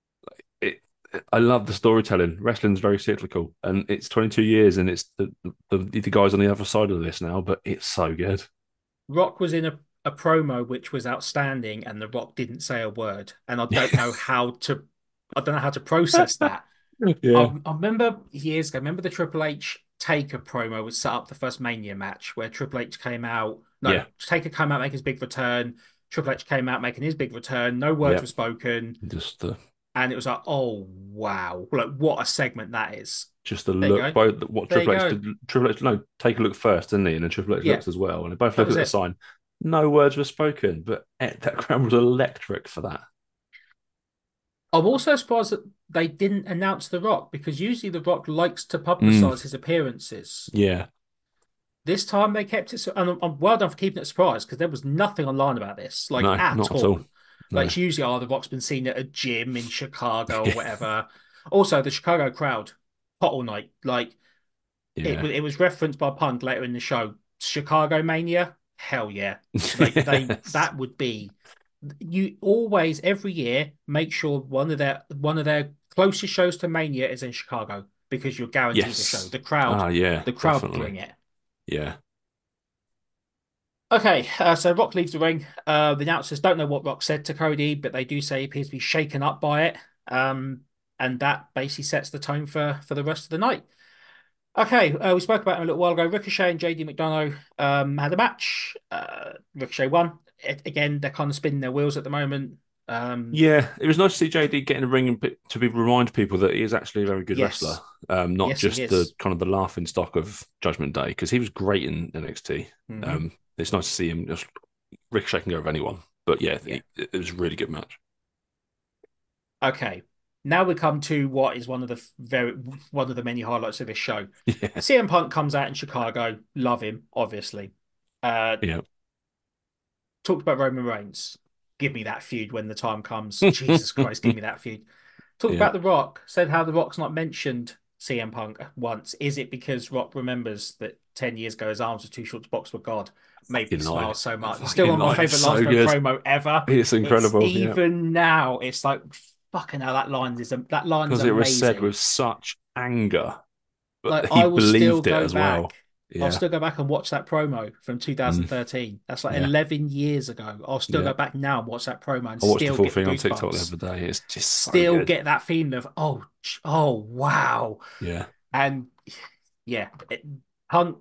it, I love the storytelling. Wrestling's very cyclical, and it's twenty-two years, and it's the, the the guys on the other side of this now, but it's so good. Rock was in a, a promo which was outstanding, and The Rock didn't say a word, and I don't know how to, I don't know how to process that. Yeah. I, I remember years ago, I remember the Triple H Taker promo was set up the first Mania match where Triple H came out. No, Yeah. Taker came out making his big return. Triple H came out making his big return. No words Yeah. were spoken, Just the and it was like, oh wow, like what a segment that is. just the There you look. go. Both what There you Triple H go. did. Triple H no take a look first, didn't he? And then Triple H Yeah, looks as well, and they both that look was at the it. sign. No words were spoken, but that crowd was electric for that. I'm also surprised that they didn't announce The Rock because usually The Rock likes to Mm, publicize his appearances. yeah, This time they kept it, so, and I'm, I'm well done for keeping it a surprise because there was nothing online about this, like no, at not at all. all. Like No, it's usually, oh, The Rock's been seen at a gym in Chicago or yeah, whatever. Also, the Chicago crowd, hot all night. Like it, yeah, it was referenced by Punk later in the show. Chicago Mania, hell yeah! Like they, yes, that would be. You always every year make sure one of their one of their closest shows to Mania is in Chicago because you're guaranteed a show. yes. The crowd, Ah, yeah, the crowd definitely. bring it. Yeah, Okay, uh, so Rock leaves the ring. Uh, the announcers don't know what Rock said to Cody, but they do say he appears to be shaken up by it. Um, and that basically sets the tone for for the rest of the night. Okay, uh, we spoke about him a little while ago. Ricochet and J D McDonough um, had a match. Uh, Ricochet won. It, again, they're kind of spinning their wheels at the moment. Um, yeah. It was nice to see J D get in the ring and be- to be remind people that he is actually a very good wrestler, yes, um, not yes, he just the is. kind of the laughing stock of Judgment Day, because he was great in N X T. Hmm. Um, it's nice to see him just Ricochet can go with anyone, but yeah, Yeah. he, it was a really good match. Okay. Now we come to what is one of the very one of the many highlights of this show. Yeah, C M Punk comes out in Chicago. Love him, obviously. Uh, yeah. talked about Roman Reigns. Give me that feud when the time comes. Jesus Christ, give me that feud. Talked Yeah, about The Rock. Said how The Rock's not mentioned C M Punk once. Is it because Rock remembers that ten years ago his arms were too short to box with God? Made me fucking line. smile so That much. It's still fucking one of my line is favorite lines so from a good. promo ever. It's It's incredible. Yeah, even now. It's like fucking hell. That line is that line is because it was said amazing. with such anger, but Like he I will still believed it go as well. back. I'll Yeah, still go back and watch that promo from mm, twenty thirteen. That's like yeah, eleven years ago. I'll still yeah. go back now and watch that promo and I watched the still full get the thing on TikTok the goosebumps. other day. It's just so Still good. get that feeling of oh, oh wow. Yeah, And yeah, it, Punk,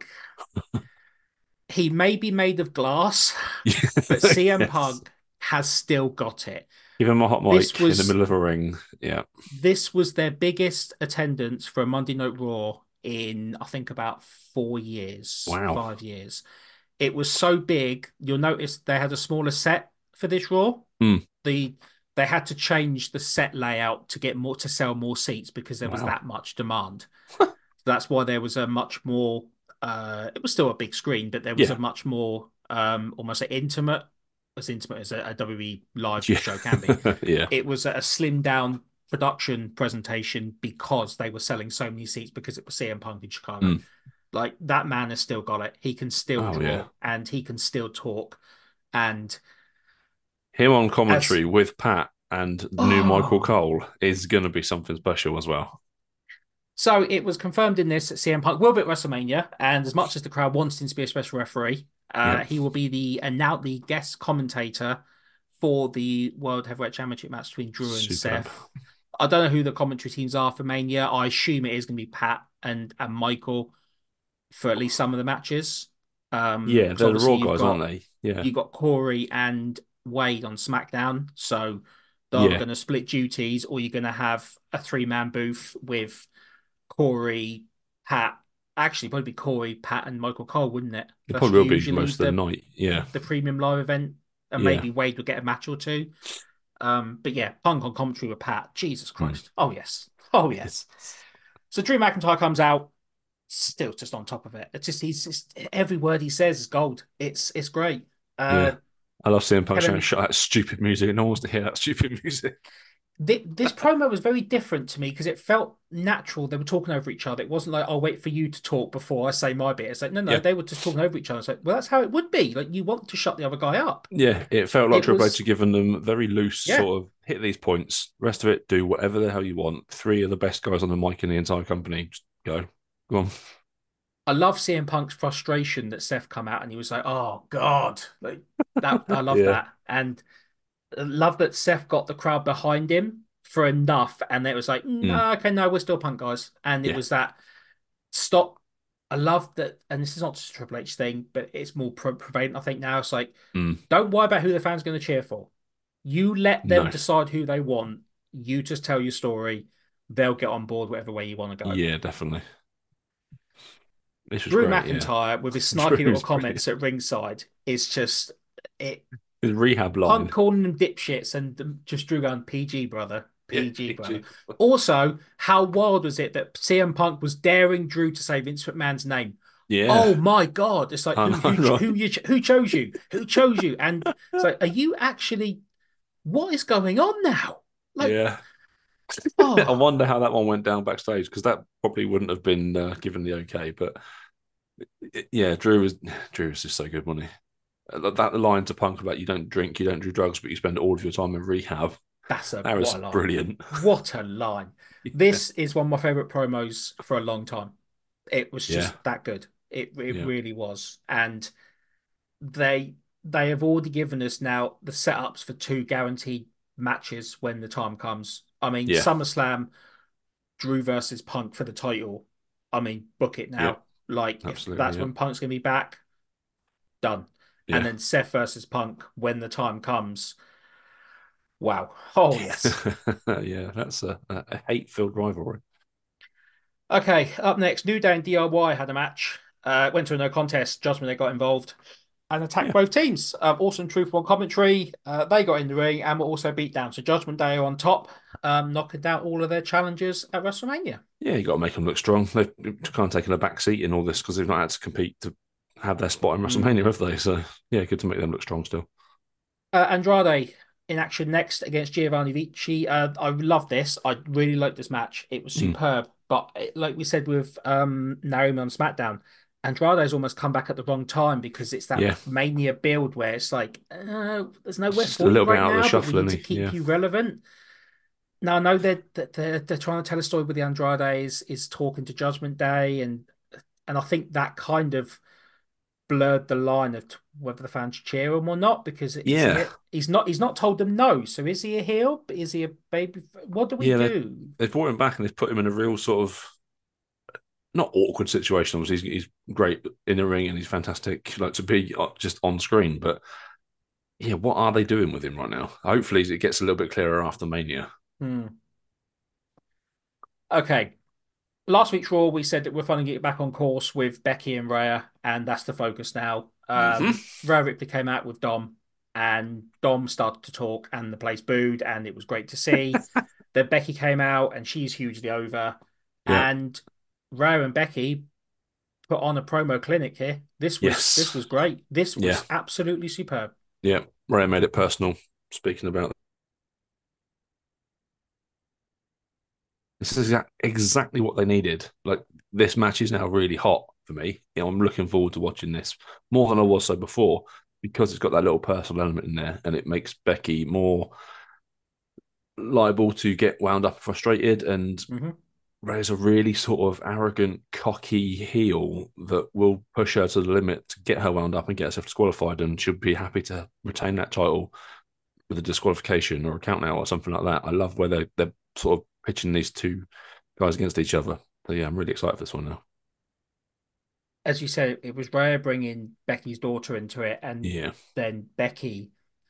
he may be made of glass, but C M yes. Punk has still got it. Give him a hot This mic in the was middle of a ring. Yeah. this was their biggest attendance for a Monday Night Raw in I think about four years, Wow. five years. It was so big, you'll notice they had a smaller set for this Raw. Mm, The they had to change the set layout to get more to sell more seats because there was wow. that much demand. That's why there was a much more uh it was still a big screen, but there was a Yeah. much more um almost an intimate as intimate as a, a W W E live Yeah, show can be. yeah. It was a slimmed down production presentation because they were selling so many seats because it was C M Punk in Chicago. Mm. Like that man has still got it. He can still Oh yeah. draw and he can still talk. And Him on as commentary with Pat and new Michael oh, Cole is going to be something special as well. so it was confirmed in this that C M Punk will be at WrestleMania, and as much as the crowd wants him to be a special referee, uh, Yep. he will be the and now the guest commentator for the World Heavyweight Championship match between Drew and Superb. Seth. I don't know who the commentary teams are for Mania. I assume it is going to be Pat and and Michael for at least some of the matches. Um, Yeah, because they're the obviously Raw you've guys, aren't got they? Yeah. you got Corey and Wade on SmackDown, so they're either Yeah. going to split duties or you're going to have a three man booth with Corey, Pat. Actually, probably be Corey, Pat, and Michael Cole, wouldn't it? It That's probably will be usually most of the the night. Yeah. the premium live event, and Yeah. maybe Wade would get a match or two. Um, but yeah, Punk on commentary with Pat. Jesus Mm. Christ! Oh yes, oh yes. So Drew McIntyre comes out, still just on top of it. It's just he's just every word he says is gold. It's it's great. Uh, Yeah. I love seeing Punk shouting, Kevin, shut that stupid music. No one wants to hear that stupid music. this promo was very different to me because it felt natural. They were talking over each other. It wasn't like, I'll wait for you to talk before I say my bit. It's like, no, no, Yeah. they were just talking over each other. It's like, well, that's how it would be. Like, you want to shut the other guy up. Yeah. It felt like It Triple H was, had given them very loose yeah. sort of hit these points. Rest of it, do whatever the hell you want. Three of the best guys on the mic in the entire company. Just go. Go on. I love C M Punk's frustration that Seth come out and he was like, oh, God. Like, that, I love Yeah. that. And I love that Seth got the crowd behind him for enough. And it was like, Mm. no, okay, no, we're still Punk guys. And it Yeah. was that stop. I love that, and this is not just a Triple H thing, but it's more pre- prevalent. I think now it's like, Mm. don't worry about who the fans are going to cheer for. You let them No. decide who they want. You just tell your story. They'll get on board whatever way you want to go. Yeah, definitely. This was Drew great. Yeah. McIntyre with his snarky little Drew's brilliant. comments at ringside is just it. His rehab Punk line. calling them dipshits and just Drew going P G brother, Yeah. P G brother. Also, how wild was it that C M Punk was daring Drew to say Vince McMahon's name? Yeah. Oh my God. It's like I who know, who who right? you who chose you? Who chose you? And it's like, are you actually what is going on now? Like, Yeah. I oh, wonder how that one went down backstage because that probably wouldn't have been uh, given the okay. But yeah, Drew was Drew was just so good, wasn't he? Uh, That line to Punk about you don't drink, you don't do drugs, but you spend all of your time in rehab. that's a That was what a line. brilliant. What a line. Yeah. This is one of my favorite promos for a long time. It was Yeah. just that good. It it Yeah. really was. And they they have already given us now the setups for two guaranteed matches when the time comes. I mean, Yeah. SummerSlam, Drew versus Punk for the title. I mean, book it Yeah. now. Like, if Absolutely. that's Yeah. when Punk's going to be back, done. And Yeah. then Seth versus Punk when the time comes. Wow. Oh, yes. Yeah. That's a, a hate filled rivalry. Okay, up next, New Day and D I Y had a match. Uh, went to a no contest. Judgment Day got involved and attacked Yeah. both teams. Um, awesome Truth on commentary. Uh, they got in the ring and were also beat down. So Judgment Day are on top, um, knocking down all of their challengers at WrestleMania. Yeah. You got to make them look strong. They've kind of taken a back seat in all this because they've not had to compete to have their spot in Mm. WrestleMania, have they? So yeah, good to make them look strong still. Uh, Andrade in action next against Giovanni Vici. Uh, I love this. I really like this match. It was Mm. superb. But it, like we said with um, Naomi on SmackDown, Andrade's almost come back at the wrong time because it's that Yeah. mania build where it's like, uh, there's It's nowhere just a for you little bit right out of the now, but we shuffle, need isn't to he? keep Yeah. you relevant. Now I know that they're, they're, they're trying to tell a story with the Andrades is talking to Judgment Day, and and I think that kind of blurred the line of t- whether the fans cheer him or not because is he Yeah. a, he's not he's not told them no, so is he a heel? Is he a baby? What do we Yeah. They, do? they've brought him back and they've put him in a real sort of not awkward situation. Obviously, he's, he's great in the ring and he's fantastic, like to be uh, just on screen. But yeah, what are they doing with him right now? Hopefully, it gets a little bit clearer after Mania. Hmm. Okay, last week's Raw, we said that we're finally getting back on course with Becky and Rhea, and that's the focus now. Mm-hmm. Um, Rhea Ripley came out with Dom, and Dom started to talk, and the place booed, and it was great to see. Then Becky came out, and she's hugely over, Yeah. and Rhea and Becky put on a promo clinic here. This was this Yes. was great. This Yeah. was absolutely superb. Yeah, Ray made it personal. Speaking about this is exa- exactly what they needed. Like this match is now really hot for me. You know, I'm looking forward to watching this more than I was so before because it's got that little personal element in there, and it makes Becky more liable to get wound up and frustrated. And Hmm. Ray's a really sort of arrogant, cocky heel that will push her to the limit to get her wound up and get herself disqualified, and she'll be happy to retain that title with a disqualification or a count out or something like that. I love where they're, they're sort of pitching these two guys against each other. So yeah, I'm really excited for this one now. As you said, it was Rhea bringing Becky's daughter into it, and Yeah. then Becky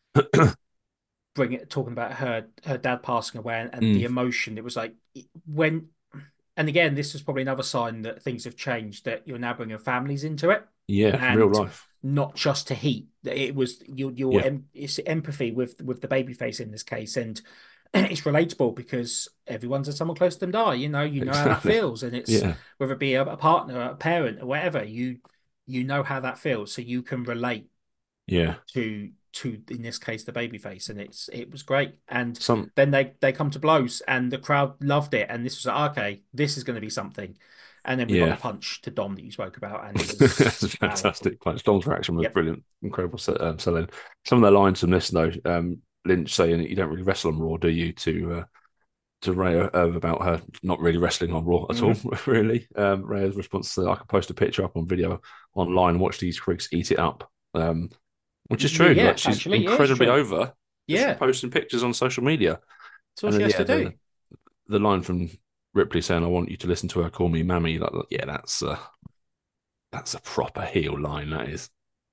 bring it talking about her her dad passing away and, and the Mm, emotion. It was like when, and again, this is probably another sign that things have changed. That you're now bringing families into it, yeah, real and life. not just to heat. It was your your Yeah, em, it's empathy with with the baby face in this case, and it's relatable because everyone's had someone close to them die. You know, you know how that exactly. feels, and it's Yeah, whether it be a, a partner, a parent, or whatever. You you know how that feels, so you can relate yeah. to to in this case the baby face, and it's it was great. And Some, then they they come to blows, and the crowd loved it, and this was like, okay, this is going to be something. And then we got the yeah. punch to Dom that you spoke about, and it It's was a wow. fantastic punch. Dom's reaction was Yep. brilliant, incredible um, selling. Some of the lines from this though, um, Lynch saying that you don't really wrestle on Raw, do you? To uh, to Rhea uh, about her not really wrestling on Raw at all, Hmm. really. Um, Rhea's response to, I could post a picture up on video online and watch these freaks eat it up. Um, which is Yeah, true. yeah, Like she's actually, it is incredibly true. over just from Yeah, posting pictures on social media. that's all And she then has yeah, to do. the the line from Ripley saying, "I want you to listen to her call me mammy." Like, yeah, that's uh, that's a proper heel line. That is.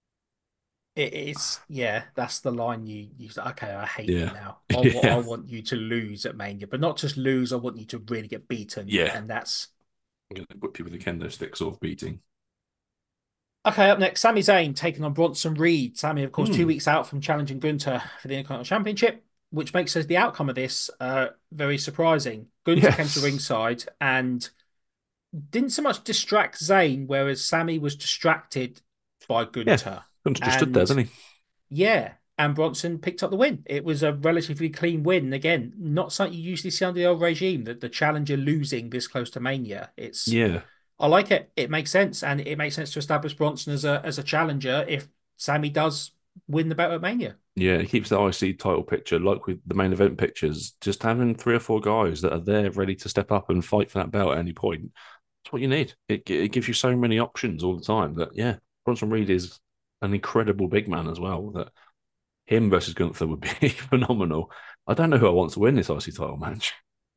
It is, yeah, that's the line you use. Okay, I hate you Yeah, now. I, wa- I yeah, want you to lose at Mania, but not just lose. I want you to really get beaten, yeah. and that's I'm gonna whip you with a kendo stick, sort of beating. okay. Up next, Sami Zayn taking on Bronson Reed. Sami, of course, two Hmm. weeks out from challenging Gunter for the Intercontinental Championship, which makes us the outcome of this uh, very surprising. Gunter came to Yes. ringside and didn't so much distract Zayn, whereas Sami was distracted by Yeah. Gunter. Gunter just stood there, And didn't he? yeah, and Bronson picked up the win. It was a relatively clean win. Again, not something you usually see under the old regime, that the challenger losing this close to Mania. It's Yeah. I like it. It makes sense, and it makes sense to establish Bronson as a as a challenger if Sammy does win the belt at Mania. Yeah, it keeps the I C title picture, like with the main event pictures, just having three or four guys that are there ready to step up and fight for that belt at any point. That's what you need. It, it gives you so many options all the time that, yeah, Bronson Reed is an incredible big man as well. That him versus Gunther would be phenomenal. I don't know who I want to win this I C title match.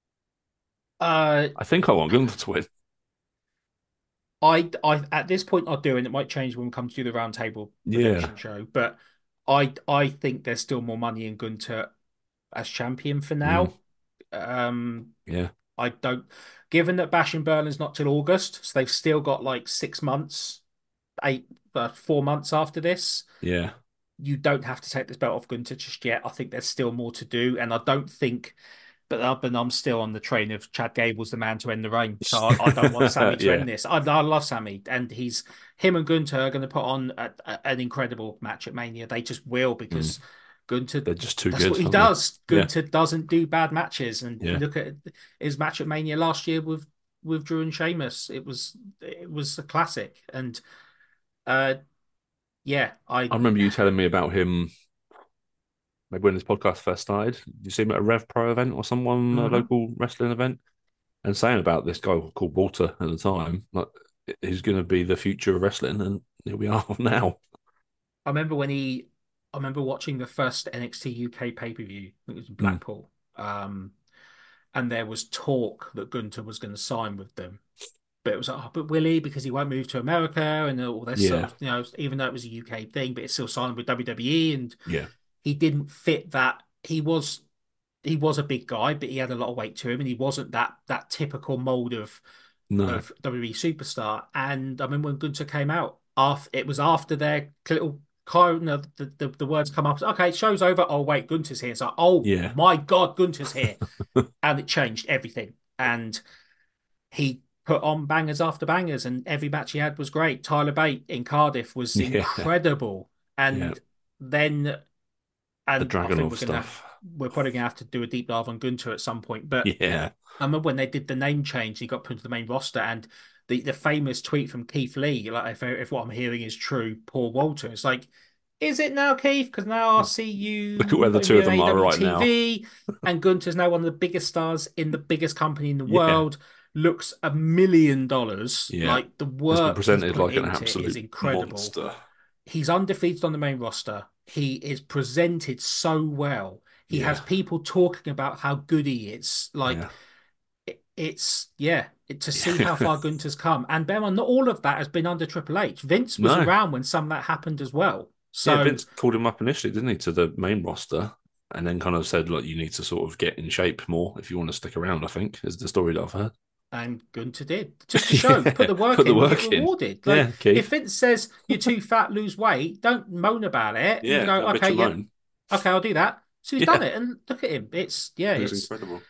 Uh, I think I want Gunther to win. I I at this point I'll do, and it might change when we come to the roundtable Yeah. prediction show, but I I think there's still more money in Gunter as champion for Mm, now. Um, yeah. I don't, given that Bash in Berlin's not till August, so they've still got like six months, eight, uh, four months after this. Yeah. You don't have to take this belt off Gunter just yet. I think there's still more to do, and I don't think. But, uh, but I'm still on the train of Chad Gable's the man to end the reign, so I, I don't want Sammy to Yeah. end this. I, I love Sammy, and he's him and Gunter are going to put on a, a, an incredible match at Mania. They just will Mm, because Gunter, they're just too that's what good, he aren't they? does. Yeah. Gunter doesn't do bad matches, and Yeah. look at his match at Mania last year with with Drew and Sheamus. It was it was a classic, and uh, yeah, I I remember you telling me about him maybe when this podcast first started. Did you see him at a Rev Pro event or someone, a mhm. local wrestling event? And saying about this guy called Walter at the time, like who's going to be the future of wrestling, and here we are now. I remember when he, I remember watching the first N X T U K pay per view. I think it was in Mm, Blackpool, um, and there was talk that Gunter was going to sign with them, but it was like, oh, but will he? Because he won't move to America and all this sort yeah, of, you know, even though it was a U K thing, but it's still signed with W W E, and yeah, he didn't fit that. He was he was a big guy, but he had a lot of weight to him, and he wasn't that that typical mold of no, of W W E superstar. And I remember when Gunter came out, after it was after their little you know, the, the the words come up. Okay, show's over. Oh wait, Gunter's here. It's like, oh yeah, my God, Gunter's here, and it changed everything. And he put on bangers after bangers, and every match he had was great. Tyler Bate in Cardiff was yeah, incredible, yeah. and then, The and I think Dragunov we're gonna stuff. we're probably gonna have to do a deep dive on Gunter at some point. But Yeah. I remember when they did the name change, he got put into the main roster, and the the famous tweet from Keith Lee, like if if what I'm hearing is true, Paul Walter, it's like, is it now, Keith? Because now I see Look at where you the over two of here on them are right A E W now. T V, and Gunter's now one of the biggest stars in the biggest company in the Yeah. world. Looks a million dollars. Yeah. Like the Has been work he's presented put like an into it is absolute incredible. monster. He's undefeated on the main roster. He is presented so well. He has Yeah. people talking about how good he is. Like Yeah. it, it's yeah, it, to see how Yeah. far Gunter's come. And bear in mind, not all of that has been under Triple H. Vince was No. around when some of that happened as well. Yeah, So Vince called him up initially, didn't he, to the main roster, and then kind of said, "Look, you need to sort of get in shape more if you want to stick around." I think is the story that I've heard. and Gunter did just to show, put Yeah, the work put the in, you get work in. rewarded. Like Yeah, if Keith. Vince says you're too fat, lose weight, don't moan about it. You Yeah, go, don't bitch okay, and yep, moan. okay, I'll do that. So he's done Yeah, it, and look at him. It's yeah, it was it's incredible.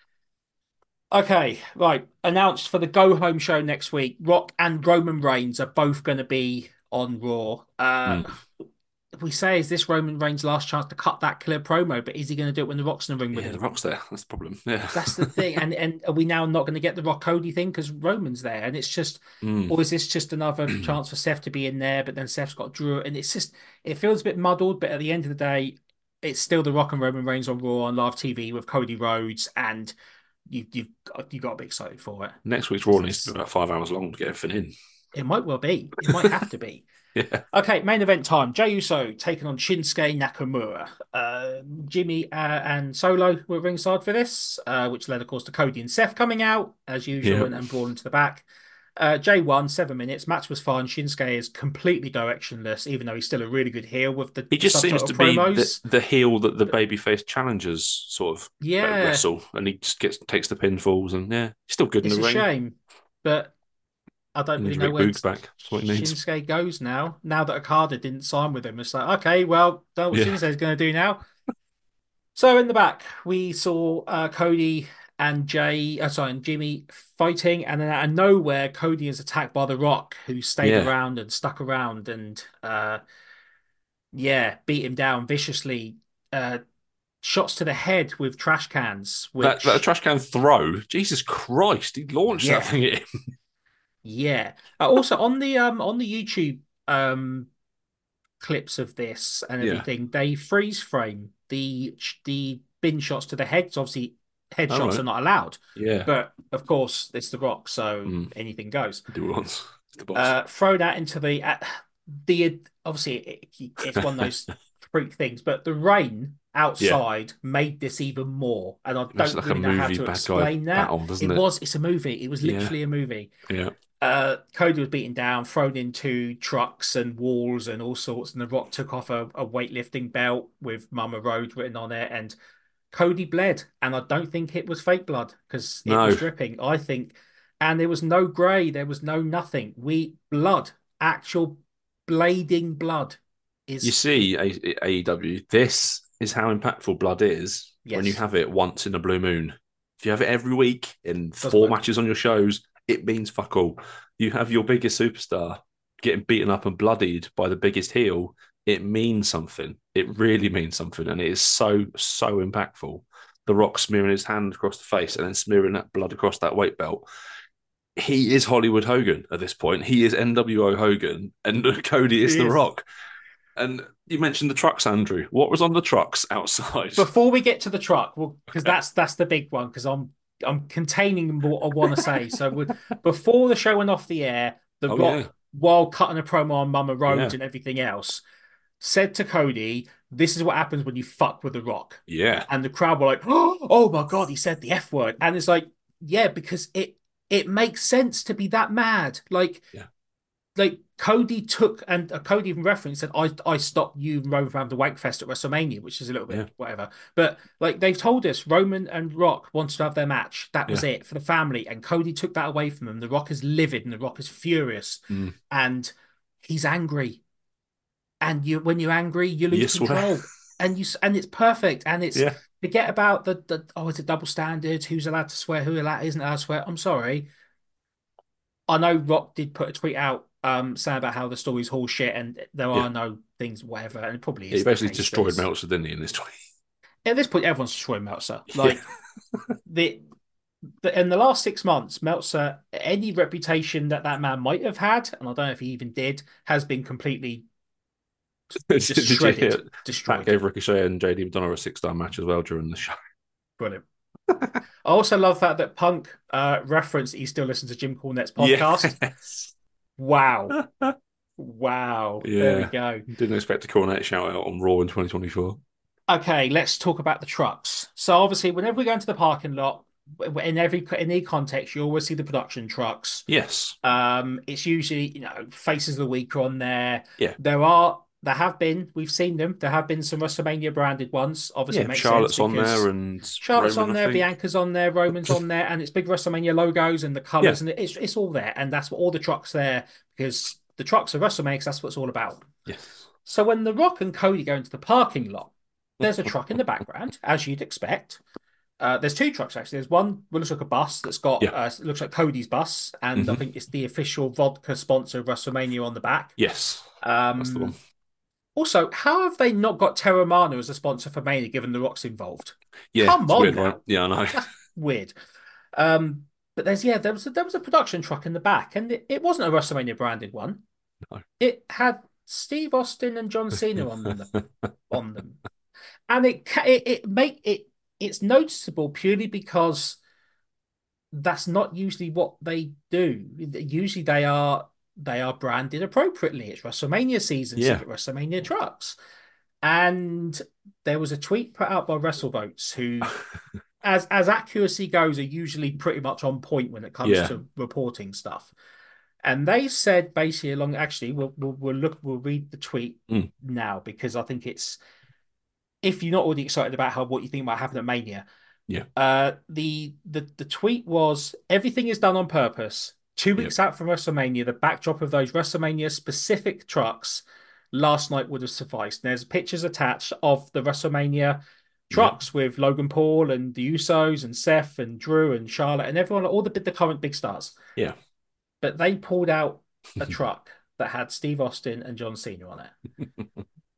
okay, right. Announced for the go home show next week. Rock and Roman Reigns are both going to be on Raw. Uh, Mm. we say, is this Roman Reigns' last chance to cut that clear promo? But is he going to do it when the Rock's in the ring with Yeah, the him? Rock's there. That's the problem. Yeah. That's the thing. And and are we now not going to get the Rock Cody thing because Roman's there? And it's just, Mm. or is this just another chance for Seth to be in there? But then Seth's got Drew, and it's just, it feels a bit muddled. But at the end of the day, it's still the Rock and Roman Reigns on Raw on live T V with Cody Rhodes, and you you've got, you got to be excited for it. Next week's Raw It's, needs to it's be about five hours long to get everything it might well be. It might have to be. in. Yeah. Okay, main event time. Jey Uso taking on Shinsuke Nakamura. Uh, Jimmy uh, and Solo were ringside for this, uh, which led, of course, to Cody and Seth coming out as usual Yeah. and, and brawling to the back. Uh, Jay won seven minutes. Match was fine. Shinsuke is completely directionless, even though he's still a really good heel with the, He the just seems subtitle to be the, promos. the heel that the But babyface challengers sort of uh, yeah, wrestle, and he just gets takes the pinfalls, and yeah, he's still good in the it's a ring. shame, but I don't He needs really know Rick where Boog back. That's what he needs. Shinsuke goes now. Now that Okada didn't sign with him, it's like, okay, well, that's what Yeah. Shinsuke's going to do now. So in the back, we saw uh, Cody and Jay, uh, sorry, and Jimmy fighting, and then out of nowhere, Cody is attacked by The Rock, who stayed Yeah. around and stuck around and, uh, yeah, beat him down viciously. Uh, shots to the head with trash cans, That that which, trash can throw. Jesus Christ, he launched that yeah, thing at him. yeah. Uh, also on the um on the YouTube um clips of this and Yeah. everything, they freeze frame the the bin shots to the heads. Obviously, All headshots are right. not allowed, Yeah. but of course, it's The Rock, so Mm. anything goes. Do it once. It's the boss. Uh, throw that into the uh, the obviously it, it's one of those freak things, but the rain Yeah. outside made this even more, and I It's don't like a really know how movie to bad guy explain that. battle, doesn't It it? was, it's a movie. It was Yeah. literally a movie. Yeah. Uh, Cody was beaten down, thrown into trucks and walls and all sorts, and The Rock took off a, a weightlifting belt with Mama Road written on it, and Cody bled, and I don't think it was fake blood because it was No. dripping. I think, and there was no grey, there was no nothing. We blood, actual blading blood You is is see, A E W, this is how impactful blood is when you yes, have it once in a blue moon. If you have it every week in does four good. matches on your shows, it means fuck all. You have your biggest superstar getting beaten up and bloodied by the biggest heel, it means something. It really means something. And it is so, so impactful. The Rock smearing his hand across the face and then smearing that blood across that weight belt. He is Hollywood Hogan at this point. He is N W O Hogan, and Cody is He The is. Rock. And you mentioned the trucks, Andrew. What was on the trucks outside? Before we get to the truck, well, because that's that's the big one. Because I'm I'm containing what I want to say. So we, before the show went off the air, The Oh yeah, Rock, while cutting a promo on Mama Road yeah, and everything else, said to Cody, "This is what happens when you fuck with The Rock." yeah, And the crowd were like, "Oh my God, he said the F word." And it's like, yeah, because it it makes sense to be that mad. Like yeah, like Cody took and uh, Cody even referenced that I I stopped you and Roman from having the Wankfest at WrestleMania, which is a little yeah, bit whatever. But like they've told us Roman and Rock wanted to have their match. That was yeah. it for the family. And Cody took that away from them. The Rock is livid and the Rock is furious Mm. and he's angry. And you when you're angry, you lose You swear. control. And you and it's perfect. And it's Yeah, forget about the, the oh, it's a double standard, who's allowed to swear, who allowed, isn't allowed to swear. I'm sorry. I know Rock did put a tweet out um, saying about how the story's all shit and there Yeah, are no things, whatever. And it probably yeah. He is the basically case. That destroyed it's Meltzer, didn't he? In this tweet. at this point, everyone's destroying Meltzer. Yeah, Like the, the in the last six months, Meltzer, any reputation that that man might have had, and I don't know if he even did, has been completely just did you hear? shredded, Pat destroyed. gave Ricochet and J D McDonough a six star match as well during the show. Brilliant. I also love that that Punk uh, referenced he still listens to Jim Cornette's podcast. Yes. Wow. Wow. There we Yeah. go. Didn't expect a Cornette shout out on Raw in twenty twenty-four. Okay, let's talk about the trucks. So obviously, whenever we go into the parking lot, in every in any context, you always see the production trucks. Yes. Um, it's usually, you know, Faces of the Week are on there. Yeah. There are there have been, we've seen them. There have been some WrestleMania branded ones. Obviously, it Yeah. makes sense Charlotte's on there because and Charlotte's Roman, on I there, think. Bianca's on there, Roman's on there, and it's big WrestleMania logos and the Yeah. colors, and it's it's all there, and that's what all the trucks there because the trucks are WrestleMania. 'Cause that's what it's all about. Yes. So when The Rock and Cody go into the parking lot, there's a truck in the background, as you'd expect. Uh, there's two trucks actually. There's one that looks like a bus that's got Yeah. uh, it looks like Cody's bus, and I Hmm. think it's the official vodka sponsor of WrestleMania on the back. Yes. That's the one. Um, Also, how have they not got Terramana as a sponsor for Mania, given The Rock's involved? Yeah. Come It's on weird, right? now, Yeah, I know. that's weird. Um, but there's yeah, there was a, there was a production truck in the back, and it, it wasn't a WrestleMania branded one. It had Steve Austin and John Cena on them No. on them, and it it it make it it's noticeable purely because that's not usually what they do. Usually they are they are branded appropriately. It's WrestleMania season, so you Yeah. get WrestleMania trucks. And there was a tweet put out by WrestleVotes, who, as as accuracy goes, are usually pretty much on point when it comes Yeah. to reporting stuff. And they said basically along actually we'll we'll, we'll look we'll read the tweet Mm. now because I think it's if you're not already excited about how what you think might happen at Mania, Yeah. uh, the the the tweet was everything is done on purpose. Two Yep. weeks out from WrestleMania, the backdrop of those WrestleMania specific trucks last night would have sufficed. There's pictures attached of the WrestleMania Yep. trucks with Logan Paul and the Usos and Seth and Drew and Charlotte and everyone, all the the current big stars. Yeah. But they pulled out a truck that had Steve Austin and John Cena on it.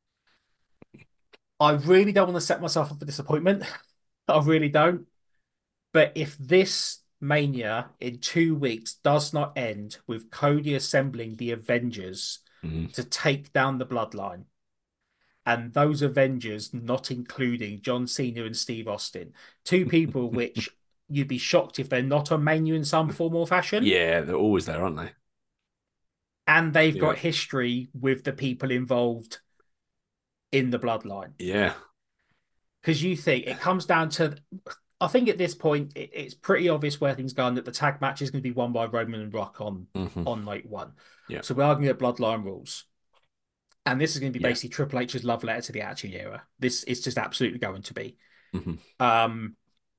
I really don't want to set myself up for disappointment. I really don't. But if this Mania in two weeks does not end with Cody assembling the Avengers Mhm. to take down the Bloodline, and those Avengers not including John Cena and Steve Austin, two people which you'd be shocked if they're not on Mania in some form or fashion, Yeah, they're always there, aren't they? and they've Yeah. got history with the people involved in the Bloodline. Yeah. Because you think it comes down to I think at this point it, it's pretty obvious where things go, that the tag match is going to be won by Roman and Rock on Hmm. on night one. Yeah. So we are going to get Bloodline rules, and this is going to be Yeah. basically Triple H's love letter to the Attitude Era. This is just absolutely going to be. Hmm. Um,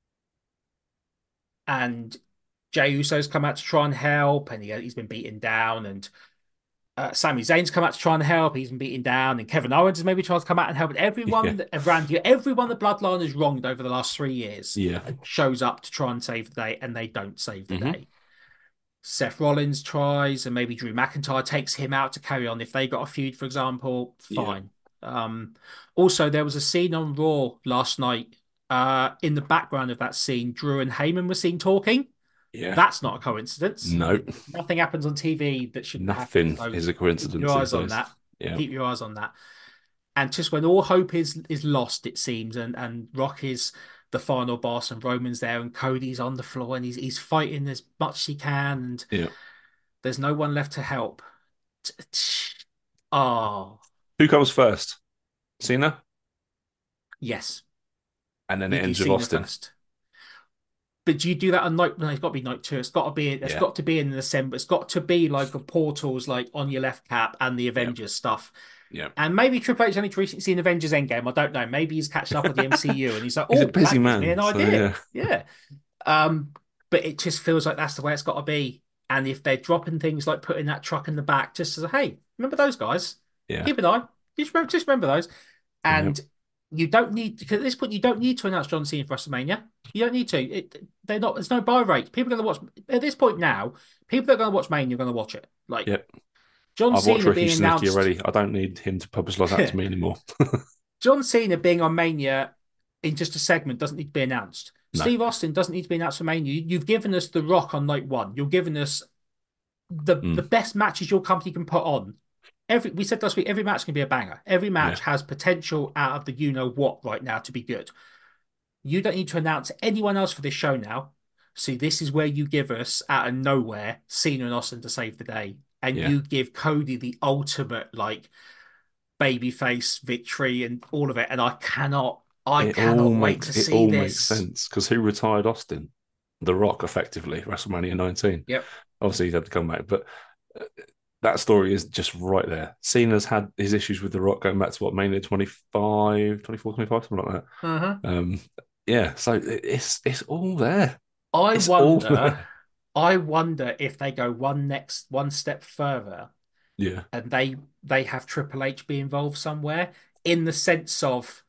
and Jey Uso's come out to try and help, and he, he's been beaten down, and uh, Sami Zayn's come out to try and help. He's been beaten down, and Kevin Owens has maybe tried to come out and help. And Yeah. everyone that around you, everyone the Bloodline has wronged over the last three years, Yeah. shows up to try and save the day, and they don't save the Hmm. day. Seth Rollins tries, and maybe Drew McIntyre takes him out to carry on. If they got a feud, for example, Yeah. fine. Um, also, there was a scene on Raw last night. Uh, in the background of that scene, Drew and Heyman were seen talking. Yeah. That's not a coincidence. No. Nothing happens on T V that shouldn't Nothing happen. So is a keep coincidence your eyes these on days. that. Yeah. Keep your eyes on that. And just when all hope is is lost, it seems, and and Rock is the final boss, and Roman's there, and Cody's on the floor, and he's he's fighting as much as he can, and Yeah. there's no one left to help. Oh, Who comes first? Cena? yes, And then you it do ends with Cena Austin. first. But do you do that on night? No, it's got to be night two. It's got to be. It's Yeah. got to be in December. It's got to be like a portals, like on your left cap and the Yeah. Avengers stuff. Yeah. And maybe Triple H only recently seen Avengers Endgame. I don't know. Maybe he's catching up with the M C U and he's like, He's oh, a busy that gives me man. an So idea. yeah. Yeah. Um, but it just feels like that's the way it's got to be. And if they're dropping things like putting that truck in the back, just as a hey, remember those guys? Yeah. Keep an eye. Just remember, just remember those. Yep. And You don't need because at this point you don't need to announce John Cena for WrestleMania. You don't need to. It, they're not. There's no buy rate. People are going to watch at this point now. People that are going to watch Mania are going to watch it. Like Yep. John I've watched Cena Ricky being Snicky announced. already. I don't need him to publicise that to me anymore. John Cena being on Mania in just a segment doesn't need to be announced. No. Steve Austin doesn't need to be announced for Mania. You, you've given us The Rock on night one. You're giving us the the Mm. best matches your company can put on. Every we said last week, every match can be a banger. Every Yeah. match has potential out of the you know what right now to be good. You don't need to announce anyone else for this show now. See, this is where you give us out of nowhere Cena and Austin to save the day, and Yeah. you give Cody the ultimate like babyface victory and all of it. And I cannot, I It all cannot wait makes to it see all makes this. sense because who retired Austin? The Rock, effectively, WrestleMania nineteen. Yep. Obviously, he had to come back, but uh, that story is just right there. Cena's had his issues with The Rock going back to what, Mania twenty five, twenty four, twenty five, something like Uh-huh. that. Um, yeah, so it's it's all there. I It's all wonder, there. I wonder if they go one next one step further Yeah, and they they have Triple H be involved somewhere in the sense of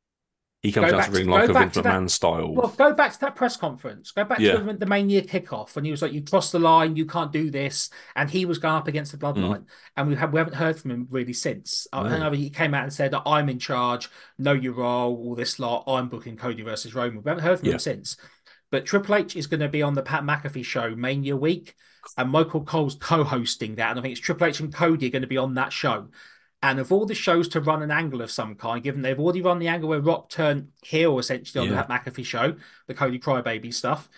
he comes go out to back to ring like go a back Vince to that. McMahon style. Well, go back to that press conference. Go back to Yeah, the, the Mania kickoff when he was like, "You crossed the line. You can't do this," and he was going up against the mm, Bloodline, and we have we haven't heard from him really since. I no, know he came out and said, "I'm in charge. Know your role. All this lot. I'm booking Cody versus Roman." We haven't heard from him yeah, since. But Triple H is going to be on the Pat McAfee show Mania week, and Michael Cole's co-hosting that, and I think it's Triple H and Cody are going to be on that show. And of all the shows to run an angle of some kind, given they've already run the angle where Rock turned heel essentially on the yeah, Pat McAfee show, the Cody Crybaby stuff,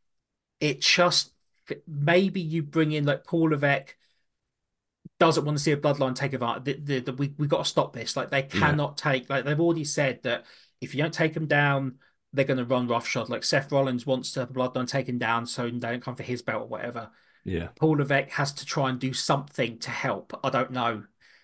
it just maybe you bring in like Paul Levesque doesn't want to see a bloodline take advantage. The, the, the, we we got to stop this. Like they yeah, cannot take. Like they've already said that if you don't take them down, they're going to run roughshod. Like Seth Rollins wants to have the bloodline taken down, so they don't come for his belt or whatever. yeah, Paul Levesque has to try and do something to help. I don't know.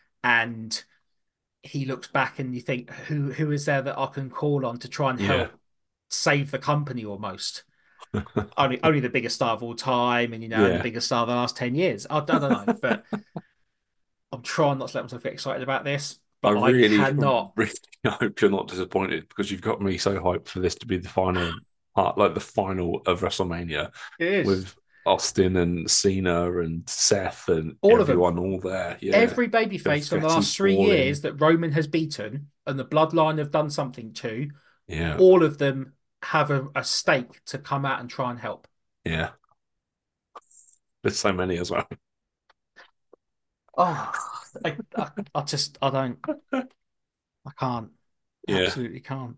And he looks back and you think, who who is there that I can call on to try and yeah. help save the company almost? Only only the biggest star of all time, and you know, and the Yeah, biggest star of the last ten years. I, I don't know, but I'm trying not to let myself get excited about this, I but I really, cannot. really hope you're not disappointed because you've got me so hyped for this to be the final part, like the final of WrestleMania It is. with Austin and Cena and Seth and All of them. everyone all there. Yeah, Every babyface from the confetti last three falling. years that Roman has beaten and the bloodline have done something to, Yeah, all of them have a, a stake to come out and try and help. yeah. There's so many as well. Oh, I, I, I just, I don't, I can't, Yeah, absolutely can't.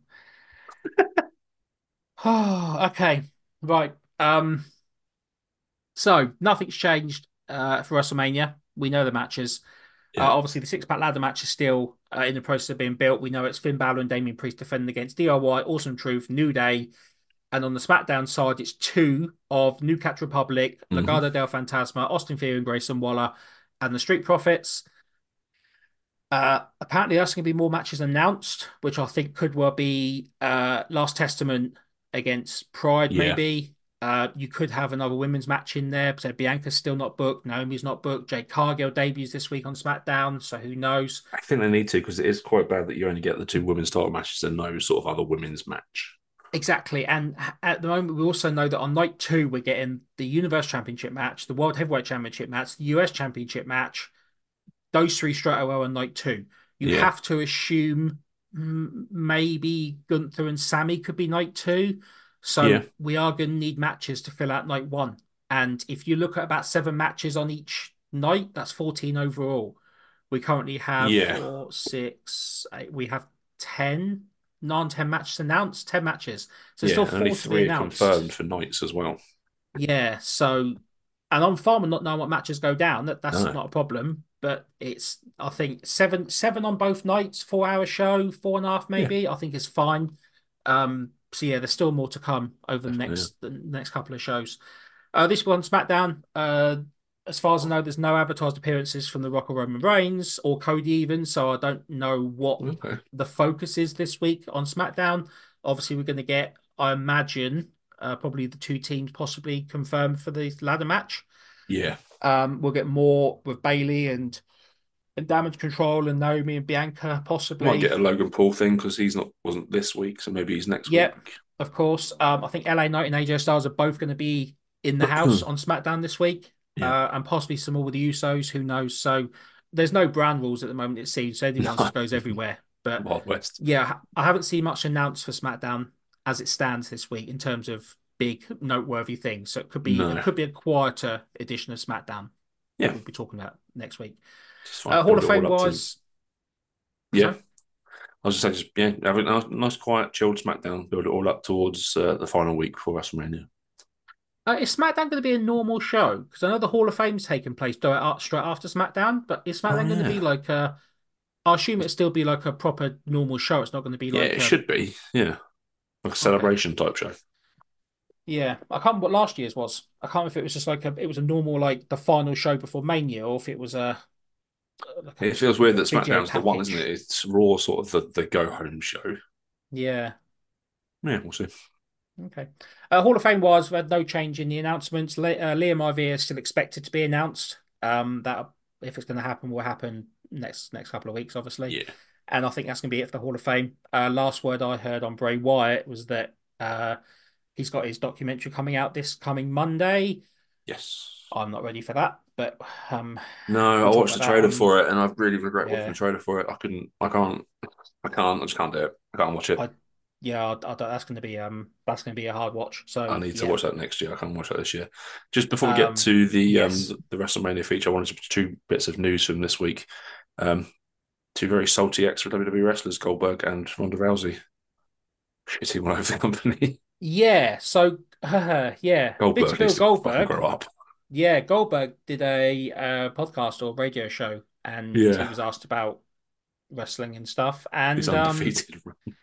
Oh, okay, right. Um, so nothing's changed uh, for WrestleMania. We know the matches. Uh, yeah. obviously, the six pack ladder match is still uh, in the process of being built. We know it's Finn Balor and Damian Priest defending against D I Y, Awesome Truth, New Day, and on the SmackDown side, it's two of New Catch Republic, Hmm. Legado del Fantasma, Austin Theory and Grayson Waller, and the Street Profits. Uh, apparently, there's going to be more matches announced, which I think could well be uh, Last Testament against Pride, Yeah, maybe. Uh, you could have another women's match in there. So Bianca's still not booked. Naomi's not booked. Jade Cargill debuts this week on SmackDown. So who knows? I think they need to because it is quite bad that you only get the two women's title matches and no sort of other women's match. Exactly. And at the moment, we also know that on night two, we're getting the Universe Championship match, the World Heavyweight Championship match, the U S Championship match, those three straight away on night two. You Yeah, have to assume mm, maybe Gunther and Sammy could be night two. yeah, So we are going to need matches to fill out night one. And if you look at about seven matches on each night, that's fourteen overall. We currently have yeah, four, six, eight, we have ten, non ten matches announced, ten matches. So there's yeah. still And only four to be three are announced. confirmed for nights as well. Yeah, so and I'm fine with not knowing what matches go down. That that's No, not a problem. But it's I think seven seven on both nights, four hour show, four and a half yeah, maybe. I think is fine. Um, so yeah, there's still more to come over the definitely. next the next couple of shows. Uh, this one SmackDown. Uh, as far as I know, there's no advertised appearances from The Rock or Roman Reigns or Cody even. So I don't know what Yeah. Okay. the focus is this week on SmackDown. Obviously, we're going to get, I imagine, uh, probably the two teams possibly confirmed for the ladder match. Yeah, Um, we'll get more with Bailey and and Damage Control and Naomi and Bianca Might possibly. get a Logan Paul thing because he's not wasn't this week, so maybe he's next week. Yep, of course. Um, I think L A Knight and A J Styles are both going to be in the house on SmackDown this week, Yeah, uh, and possibly some more with the Usos. Who knows? So there's no brand rules at the moment. It seems so anyone no, just goes everywhere. But Wild West. yeah, I haven't seen much announced for SmackDown as it stands this week in terms of big noteworthy things. So it could be it No, could be a quieter edition of SmackDown that yeah, we'll be talking about next week. just fine. Uh, Hall Build of it all Fame up to wise, yeah. sorry. I was just saying, just yeah, have a nice, nice, quiet, chilled SmackDown. Build it all up towards uh, the final week before WrestleMania. Uh, is SmackDown going to be a normal show? Because I know the Hall of Fame's taking place straight after SmackDown, but is Oh SmackDown going to be yeah, like a? I assume it'll still be like a proper normal show. It's not going to be yeah, like it a. should be. Yeah, like a Okay. celebration type show. Yeah, I can't remember what last year's was. I can't remember if it was just like a. It was a normal like the final show before Mania, or if it was a like a, It feels weird a that video SmackDown's the one, isn't it? package. It's Raw, sort of the, the go home show. Yeah. Yeah, we'll see. Okay. Uh, Hall of Fame wise, we had no change in the announcements. Le uh, Liam Ivey is still expected to be announced. Um, that if it's going to happen, will happen next next couple of weeks, obviously. Yeah. And I think that's going to be it for the Hall of Fame. Uh, last word I heard on Bray Wyatt was that uh, he's got his documentary coming out this coming Monday. Yes. I'm not ready for that, but um, No, we'll I talk watched about the that trailer on. for it, and I really regret watching the Yeah, trailer for it. I couldn't. I can't. I can't. I just can't do it. I can't watch it. I yeah, I, I, don't- that's going to be um that's going to be a hard watch. I So need to yeah, watch that next year. I can't watch that this year. Just before we get um, to the um yes. the WrestleMania feature, I wanted to two bits of news from this week. Um, two very salty ex W W E wrestlers, Goldberg and Ronda Rousey, shitting all over the company. Yeah, so uh, yeah, Bitter Goldberg Bill needs to fucking Goldberg. grow up. Yeah, Goldberg did a uh, podcast or radio show, and he Yeah, was asked about wrestling and stuff. he's And um, undefeated.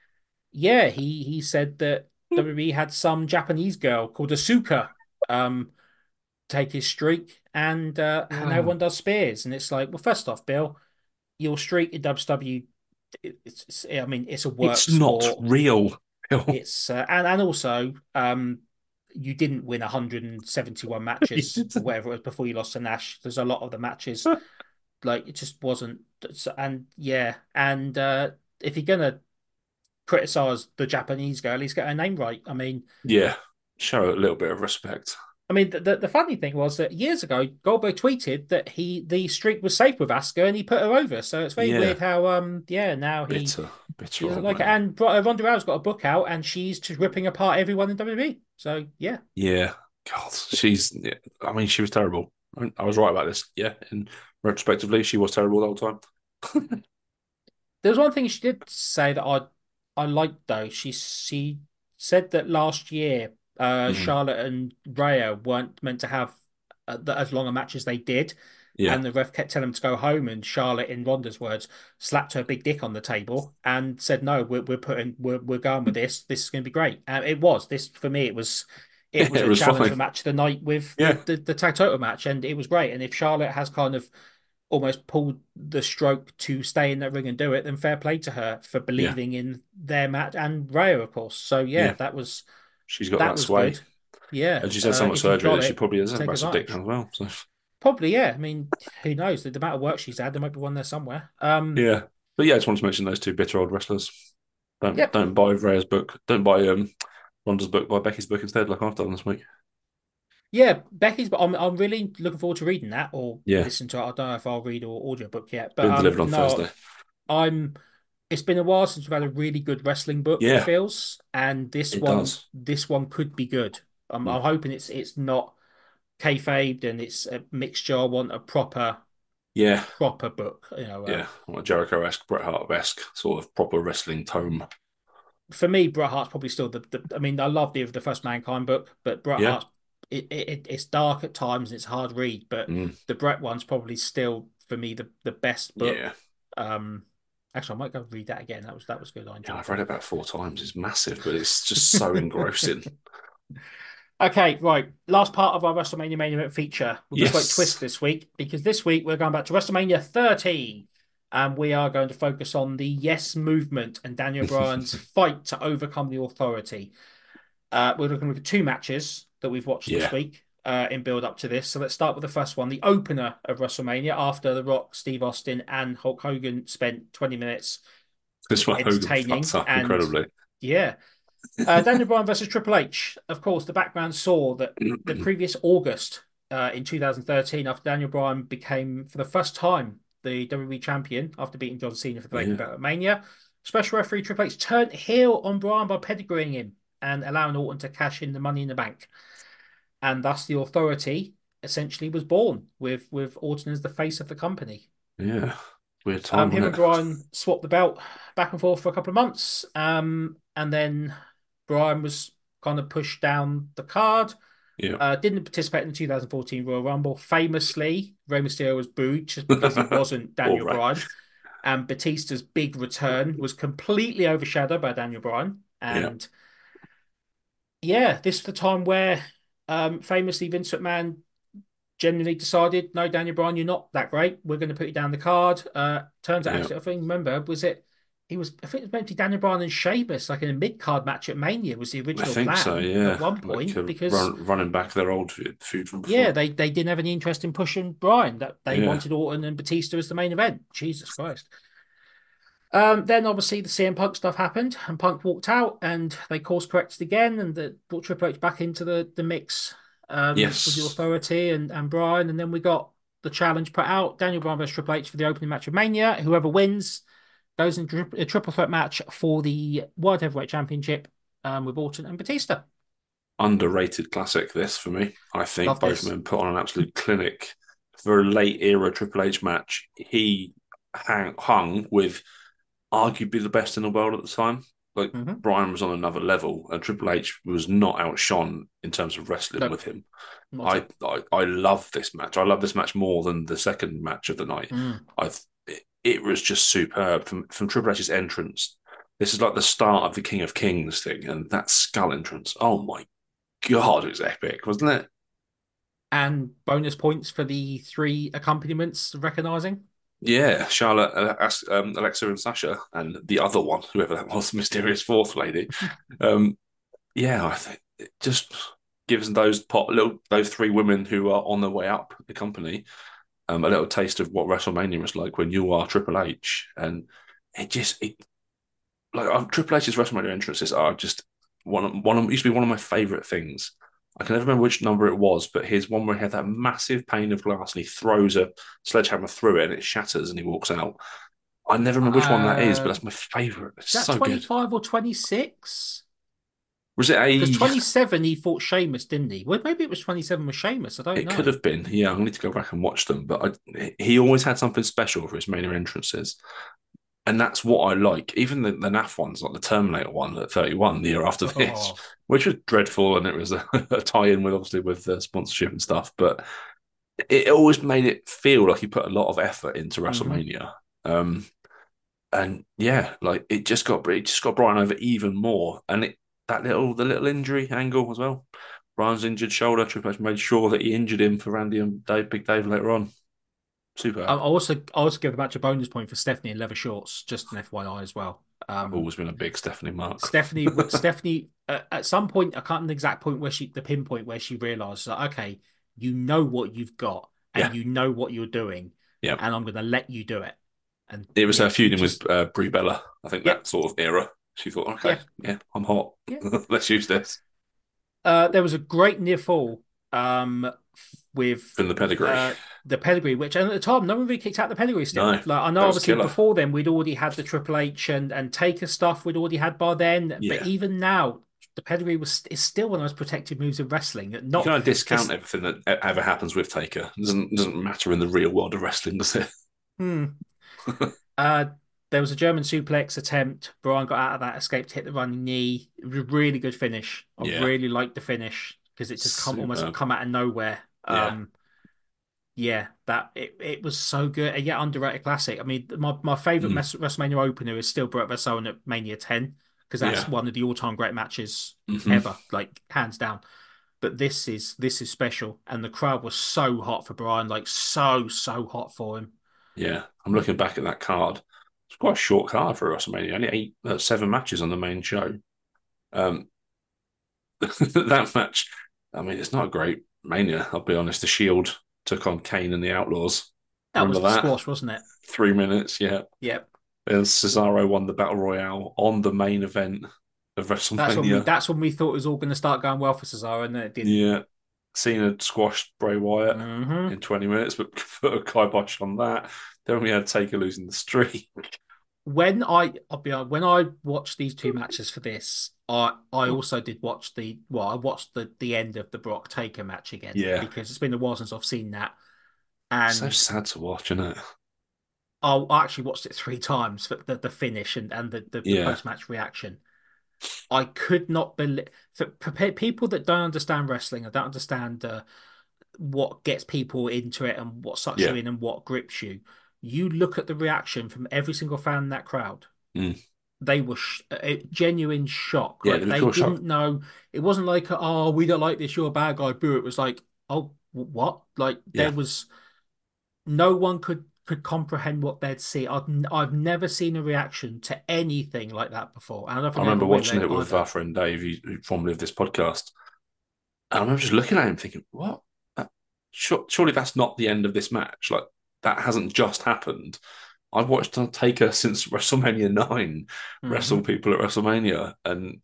yeah, he he said that W W E had some Japanese girl called Asuka um take his streak, and uh, and Wow. everyone does spears, and it's like, well, first off, Bill, your streak in W W E, it's, it's I mean, it's a It's work not sport. real. Bill. It's uh, and and also um you didn't win one hundred seventy-one He matches or didn't. whatever it was before you lost to Nash. There's a lot of the matches like it just wasn't. And yeah, and uh if you're gonna criticize the Japanese girl, he's got her name right. I mean, Yeah, show a little bit of respect. I mean, the, the funny thing was that years ago, Goldberg tweeted that he the streak was safe with Asuka and he put her over. So it's very Yeah, weird how um yeah now he bitter, he bitter doesn't old like it. man. And uh, Ronda Rousey's got a book out and she's just ripping apart everyone in W W E. So yeah. Yeah, God, she's. Yeah, I mean, she was terrible. I, mean, I was right about this. Yeah, and retrospectively, she was terrible the whole time. There was one thing she did say that I I liked though. She she said that last year, uh, Mm, Charlotte and Rhea weren't meant to have uh, the, as long a match as they did, yeah, and the ref kept telling them to go home. And Charlotte, in Ronda's words, slapped her big dick on the table and said, "No, we're we're putting we're we're going with this. This is going to be great." And it was this for me. It was. It was it a was challenge for fine. match of the night with the, Yeah, the the tag total match, and it was great. And if Charlotte has kind of almost pulled the stroke to stay in that ring and do it, then fair play to her for yeah, believing in their match and Rhea, of course. So yeah, yeah. that was She's got that that was sway, good. Yeah, and she's had so uh, much if you've surgery got that she it, probably has a take massive dick advantage. now as well. So Probably, yeah. I mean, who knows? The, the amount of work she's had, there might be one there somewhere. Um, yeah, but yeah, I just wanted to mention those two bitter old wrestlers. Don't yep, don't buy Rhea's book. Don't buy um Ronda's book. Buy Becky's book instead, like I've done this week. yeah. Becky's, but I'm I'm really looking forward to reading that or Yeah, listen to it. I don't know if I'll read or audiobook yet, but been um, delivered on no, Thursday. I'm. It's been a while since we've had a really good wrestling book. It Yeah, feels, and this it one, does. this one could be good. I'm, Mm. I'm hoping it's it's not kayfabed and it's a mixture. I want a proper Yeah, proper book. You know, uh, yeah, like Jericho-esque, Bret Hart-esque, sort of proper wrestling tome. for me, Bret Hart's probably still the, the. I mean, I love the the first Mankind book, but Bret Yeah, Hart's it, it it's dark at times and it's a hard read. But mm, the Bret one's probably still for me the the best yeah, book. Um, actually, I might go read that again. That was that was good. I yeah. enjoyed I've read it that. about four times. It's massive, but it's just so engrossing. Okay, right. Last part of our WrestleMania main event feature. We've got a slight twist Yes, this week because this week we're going back to WrestleMania thirty and we are going to focus on the Yes Movement and Daniel Bryan's fight to overcome the Authority. Uh, we're looking at two matches that we've watched this yeah, week. uh, in build up to this. So let's start with the first one, the opener of WrestleMania, after The Rock, Steve Austin, and Hulk Hogan spent twenty minutes This one Hogan entertaining. fucks up And incredibly. yeah, uh, Daniel Bryan versus Triple H. Of course, the background saw that the previous August uh, in two thousand thirteen, after Daniel Bryan became, for the first time, the W W E champion after beating John Cena for the vacant Yeah, belt at Mania, special referee Triple H turned heel on Bryan by pedigreeing him and allowing Orton to cash in the Money in the Bank. And thus the Authority essentially was born with, with Orton as the face of the company. yeah. Weird Um, time, him wasn't and it? Bryan swapped the belt back and forth for a couple of months. Um, and then Bryan was kind of pushed down the card. Yeah. Uh, didn't participate in the two thousand fourteen Royal Rumble. Famously, Rey Mysterio was booed just because he wasn't All Daniel right. Bryan. And Batista's big return was completely overshadowed by Daniel Bryan. Yeah. And yeah, this is the time where um, famously Vince McMahon generally decided, no, Daniel Bryan, you're not that great. We're going to put you down the card. Uh, turns out, Yeah. actually, I think, remember, was it, he was, I think it was meant to be Daniel Bryan and Sheamus, like in a mid card match at Mania, was the I original think so, plan at yeah. one Like point, uh, because, run, running back their old food from yeah, before. they, they didn't have any interest in pushing Bryan, that they Yeah. wanted Orton and Batista as the main event. Jesus Christ. Um, then obviously the C M Punk stuff happened, and Punk walked out, and they course corrected again, and the, brought Triple H back into the the mix um, with the Yes. Authority and and Bryan, and then we got the challenge put out: Daniel Bryan versus Triple H for the opening match of Mania. Whoever wins goes into a triple threat match for the World Heavyweight Championship um, with Orton and Batista. Underrated classic, this for me. I think Love both of this. them put on an absolute clinic for a late era Triple H match. He hang, hung with arguably the best in the world at the time. Like Mm-hmm. Bryan was on another level, and Triple H was not outshone in terms of wrestling No, with him. not I, it. I I love this match. I love this match more than the second match of the night. Mm. I it, it was just superb from from Triple H's entrance. This is like the start of the King of Kings thing, and that skull entrance. Oh my god, it was epic, wasn't it? And bonus points for the three accompaniments recognizing. Yeah, Charlotte, uh, um, Alexa, and Sasha, and the other one, whoever that was, mysterious fourth lady. Um, yeah, I think it just gives those pot little those three women who are on their way up the company um, a little taste of what WrestleMania is like when you are Triple H, and it just it like um, Triple H's WrestleMania entrances are just one of, one of, used to be one of my favorite things. I can never remember which number it was, but his one where he had that massive pane of glass and he throws a sledgehammer through it and it shatters and he walks out. I never remember which one that is, but Uh, that's my favorite. It's is that so good. twenty-five or twenty-six? Was it Because a? twenty-seven, he fought Sheamus, didn't he? Well, maybe it was twenty-seven with Sheamus. I don't It could know. have been. Yeah, I need to go back and watch them. But I, he always had something special for his main entrances, and that's what I like. Even the, the N A F ones, like the Terminator one at thirty-one, the year after this, Oh. which was dreadful, and it was a, a tie-in with obviously with the sponsorship and stuff. But it always made it feel like he put a lot of effort into Hmm. WrestleMania. Um, and yeah, like it just got it just got Brian over even more, and it that little the little injury angle as well. Brian's injured shoulder. Triple H made sure that he injured him for Randy and Dave, Big Dave later on. I Superb. also I also give the match a bonus point for Stephanie in leather shorts, just an F Y I as well. I've Um, always been a big Stephanie Mark. Stephanie, Stephanie, uh, at some point, I can't remember the exact point where she, the pinpoint where she realized that, okay, you know what you've got Yeah, and you know what you're doing, yeah. and I'm going to let you do it. And It was yeah, her she feuding with just, uh, Brie Bella. I think yep, that sort of era. She thought, okay, yeah, yeah, I'm hot. yeah. Let's use this Uh, there was a great near fall um, with in the pedigree. uh, the pedigree, which and at the time no one really kicked out the pedigree still. No, Like I know that was obviously killer. before then we'd already had the Triple H and and Taker stuff we'd already had by then, but Yeah, even now the pedigree was is still one of those protective moves in wrestling. you Not can't discount it's everything that e-, ever happens with Taker. It doesn't doesn't matter in the real world of wrestling, does it? hmm. Uh, there was a German suplex attempt. Brian got out of that, escaped, hit the running knee. It was a really good finish. I Yeah, really liked the finish because it just come almost superb. come out of nowhere. Yeah. Um, yeah, that it, it was so good. And yeah, underrated classic. I mean, my, my favorite Mm. WrestleMania opener is still Bret versus Owen at Mania ten because that's Yeah. one of the all-time great matches Hmm. ever, like hands down. But this is this is special, and the crowd was so hot for Brian, like so so hot for him. Yeah. I'm looking back at that card. It's quite a short card for WrestleMania. Only eight, uh, seven matches on the main show. Um, that match, I mean, it's not great. Mania, I'll be honest. The Shield took on Kane and the Outlaws. That was Remember the that? squash, wasn't it? Three minutes, yeah. Yep. And Cesaro won the Battle Royale on the main event of That's when we WrestleMania. that's when we thought it was all going to start going well for Cesaro, and then it didn't. Yeah. Cena squashed Bray Wyatt Hmm. in twenty minutes, but put a kibosh on that. Then we had Taker losing the streak. When I I'll be honest, when I watched these two matches for this, I I also did watch the well, I watched the the end of the Brock Taker match again Yeah. because it's been a while since I've seen that, So and sad to watch, isn't it? I I actually watched it three times for the, the finish and and the the, the Yeah. post match reaction. I could not believe for people that don't understand wrestling, I don't understand uh, what gets people into it and what sucks you Yeah. in and what grips you. You look at the reaction from every single fan in that crowd. Mm. They were sh a genuine shock. Yeah, Like they were they cool shock. didn't know. It wasn't like, oh, we don't like this. You're a bad guy. Boo. It was like, oh, what? Like there Yeah. was no one could could comprehend what they'd see. I've I've never seen a reaction to anything like that before, and I don't I think remember anyone will watching e- it with either. our friend Dave, who, formerly of this podcast. And I remember just looking at him thinking, what? That, surely that's not the end of this match. Like, that hasn't just happened. I've watched Taker since WrestleMania nine wrestle Hmm. people at WrestleMania, and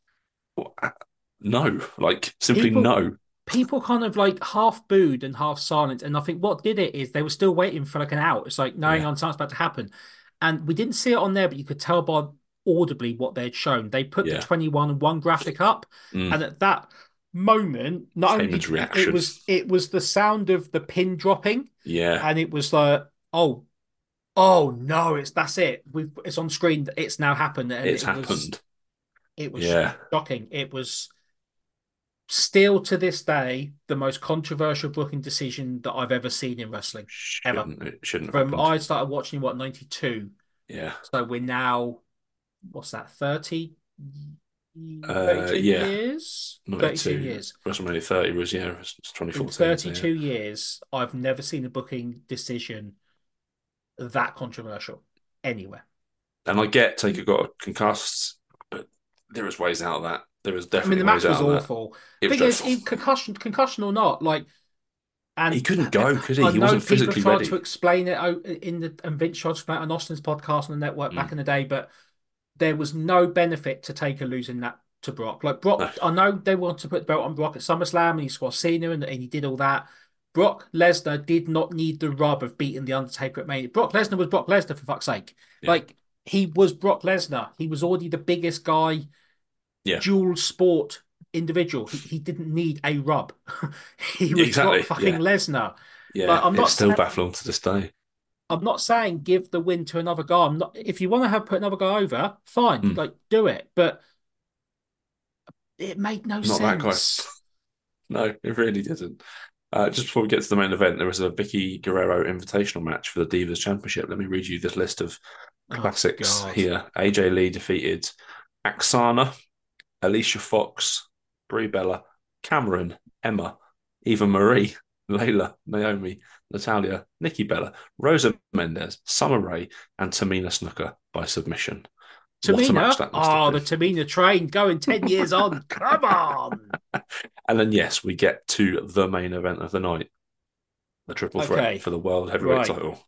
no, like simply People no. people kind of like half booed and half silent. And I think what did it is they were still waiting for like an out. It's like knowing Yeah, on something's about to happen. And we didn't see it on there, but you could tell by audibly what they'd shown. They put the yeah. twenty-one and one graphic up, Mm. and at that moment, not only Heyman's did it, it reaction. was it was the sound of the pin dropping, Yeah, and it was like, oh, oh no, it's that's it. We've it's on screen. It's now happened, and it's it was happened. it was Yeah, shocking. It was still to this day the most controversial booking decision that I've ever seen in wrestling, ever. shouldn't it shouldn't have From happened. I started watching what ninety-two, Yeah, so we're now what's that thirty, uh, thirty-two yeah. years, thirty-two ninety-two. years. WrestleMania thirty was yeah, it was In twenty fourteen. So yeah, thirty-two years, I've never seen a booking decision that controversial anywhere. and I get Taker got concussed, but there is ways out of that. There is I mean, definitely the ways match was out of that. awful. It was Thing is, dreadful. even concussion, concussion or not, like, He and couldn't go, could he? I He know wasn't people have physically tried to ready. explain it in the and Vince tried to explain it on Austin's podcast on the network Mm, back in the day, but there was no benefit to Taker losing that to Brock. Like no, Brock, I know they wanted to put the belt on Brock at SummerSlam and he squashed Cena and, and he did all that. Brock Lesnar did not need the rub of beating the Undertaker at Mania. Brock Lesnar was Brock Lesnar for fuck's sake. yeah, Like he was Brock Lesnar. He was already the biggest guy, yeah, dual sport individual. He he didn't need a rub. He was Brock exactly. fucking Yeah, Lesnar. Like yeah. I'm It's not still saying baffling to this day. I'm not saying give the win to another guy. I'm not if you want to have put another guy over, fine, Mm, like do it. But it made no not that guy. sense. No, it really didn't. Uh, just before we get to the main event, there was a Vicky Guerrero invitational match for the Divas Championship. Let me read you this list of Oh classics God. here. A J Lee defeated Aksana, Alicia Fox, Brie Bella, Cameron, Emma, Eva Marie, Layla, Naomi, Natalia, Nikki Bella, Rosa Mendez, Summer Rae, and Tamina Snooker by submission. What a match Tamina? that must have Oh, the been. Tamina train going ten years on. Come on. And then, yes, we get to the main event of the night, the triple threat Okay, for the World Heavyweight right. title.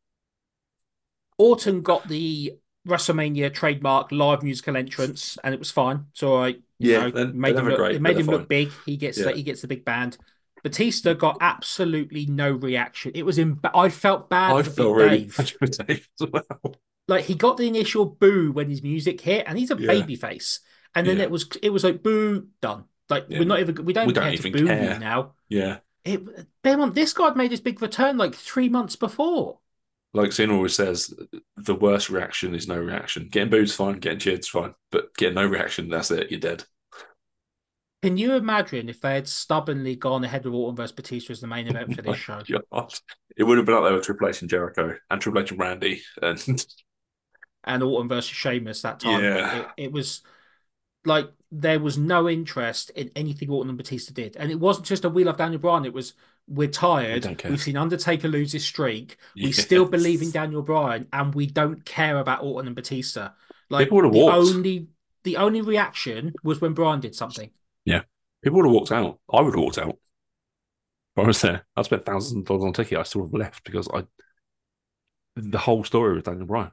Orton got the WrestleMania trademark live musical entrance, and it was fine. So I, you Yeah, know, they're, they're made him never look. It great, but made they're him look fine. big. He gets the Yeah. he gets the big band. Batista got absolutely no reaction. It was in. I felt bad I for felt Big really Dave. bad for Dave as well. Like he got the initial boo when his music hit, and he's a Yeah, baby face. And then yeah, it was it was like boo done. Like we're yeah. not even we don't We even don't care to even boo you care. now. Yeah. It bear in this guy had made his big return like three months before. Like Cena always says, the worst reaction is no reaction. Getting booed's fine, getting cheered's fine, but getting no reaction, that's it, you're dead. Can you imagine if they had stubbornly gone ahead with Orton versus Batista as the main event for this My show? God. It would have been up there with Triple H and Jericho and Triple H and Randy. And And Orton versus Sheamus that time. yeah, It it was like there was no interest in anything Orton and Batista did. And it wasn't just a we love Daniel Bryan, it was we're we tired. don't care. We've seen Undertaker lose his streak. We still believe in Yes. Daniel Bryan, and we don't care about Orton and Batista. People Like would have the walked. only the only reaction was when Bryan did something. Yeah. People would have walked out. I would have walked out. I was there. I spent thousands of dollars on a ticket. I still have left because I the whole story was Daniel Bryan.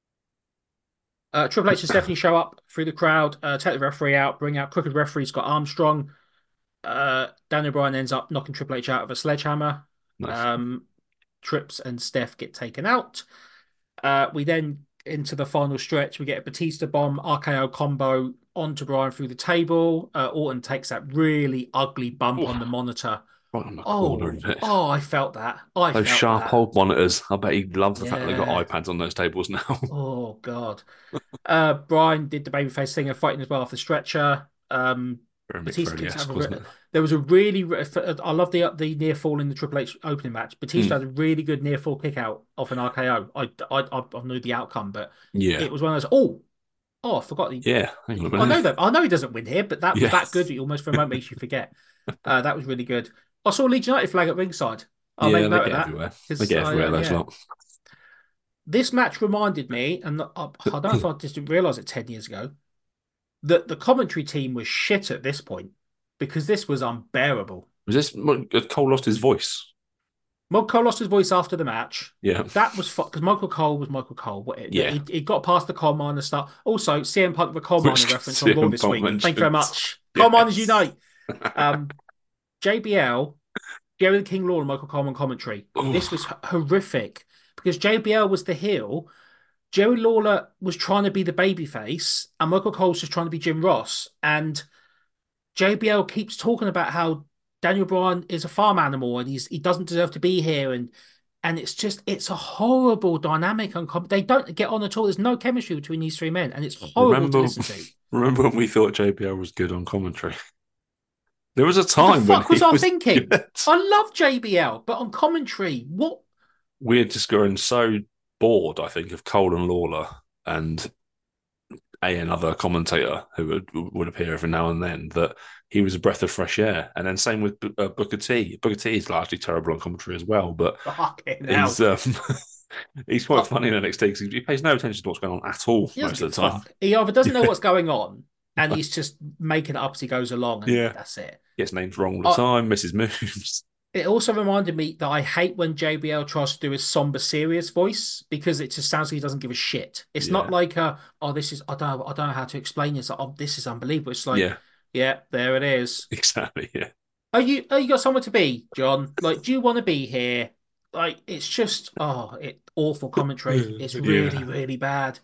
Uh, Triple H and Stephanie show up through the crowd, uh, take the referee out, bring out crooked referee Scott Armstrong. Uh, Daniel Bryan ends up knocking Triple H out of a sledgehammer. Nice. Um, Trips and Steph get taken out. Uh, we then into the final stretch. We get a Batista bomb R K O combo onto Bryan through the table. Uh, Orton takes that really ugly bump Oh, on the monitor. right on the corner, Oh, isn't it? oh, I felt that. I Those felt sharp that. old monitors. I bet he loves the fact that they've got Yeah. iPads on those tables now. Oh God. Uh, Bryan did the babyface thing of fighting as well off the stretcher. Um, Very Mick Batista kicks out Foley-esque, of wasn't a. it? There was a really. I love the the near fall in the Triple H opening match. Batista Mm. had a really good near fall kick out off an R K O. I I I, I knew the outcome, but Yeah. it was one of those. Oh, oh, I forgot. He, Yeah. Hang on a I minute. know that. I know he doesn't win here, but that was Yeah. that good. It almost for a moment makes you forget. Uh, that was really good. I saw Leeds United flag at ringside. I'll make Yeah, they note of get that everywhere. They because get I everywhere, uh, those yeah. lot. This match reminded me, and I, I don't know if I just didn't realize it ten years ago, that the commentary team was shit at this point because this was unbearable. Was this Cole lost his voice? Michael Cole lost his voice after the match. Yeah. That was because Michael Cole was Michael Cole. Yeah. He, he got past the coal miner stuff. Also, C M Punk, the coal miner Which reference on Raw C M this Punk week. Thank you very mentioned. much. Coal miners Yes. unite. Um, J B L, Jerry the King Law, and Michael Coleman commentary. This was Oh, horrific because J B L was the heel. Jerry Lawler was trying to be the babyface, and Michael Cole's just trying to be Jim Ross. And J B L keeps talking about how Daniel Bryan is a farm animal and he's he doesn't deserve to be here, and and it's just it's a horrible dynamic and com- they don't get on at all. There's no chemistry between these three men, and it's horrible to remember, listen to. remember when we thought J B L was good on commentary? There was a What the time when fuck was he I was thinking? good. I love J B L, but on commentary, what? We're just growing so bored, I think, of Cole and Lawler and a another commentator who would, would appear every now and then that he was a breath of fresh air. And then same with uh, Booker T. Booker T is largely terrible on commentary as well, but Fucking hell. he's um, he's quite I, funny in N X T because he pays no attention to what's going on at all he doesn't most give of a the time. fuck. He either doesn't know Yeah, what's going on, and he's just making it up as he goes along, and yeah. that's it. Gets names wrong all the I, time, misses moves. It also reminded me that I hate when J B L tries to do his somber, serious voice because it just sounds like he doesn't give a shit. It's not Yeah, like, uh, oh, this is I don't know, I don't know how to explain this. Oh, this is unbelievable. It's like, yeah, yeah, there it is. exactly. Yeah, Are you are you got somewhere to be, John? Like, do you want to be here? Like, it's just oh, it awful commentary. It's really, yeah, really bad.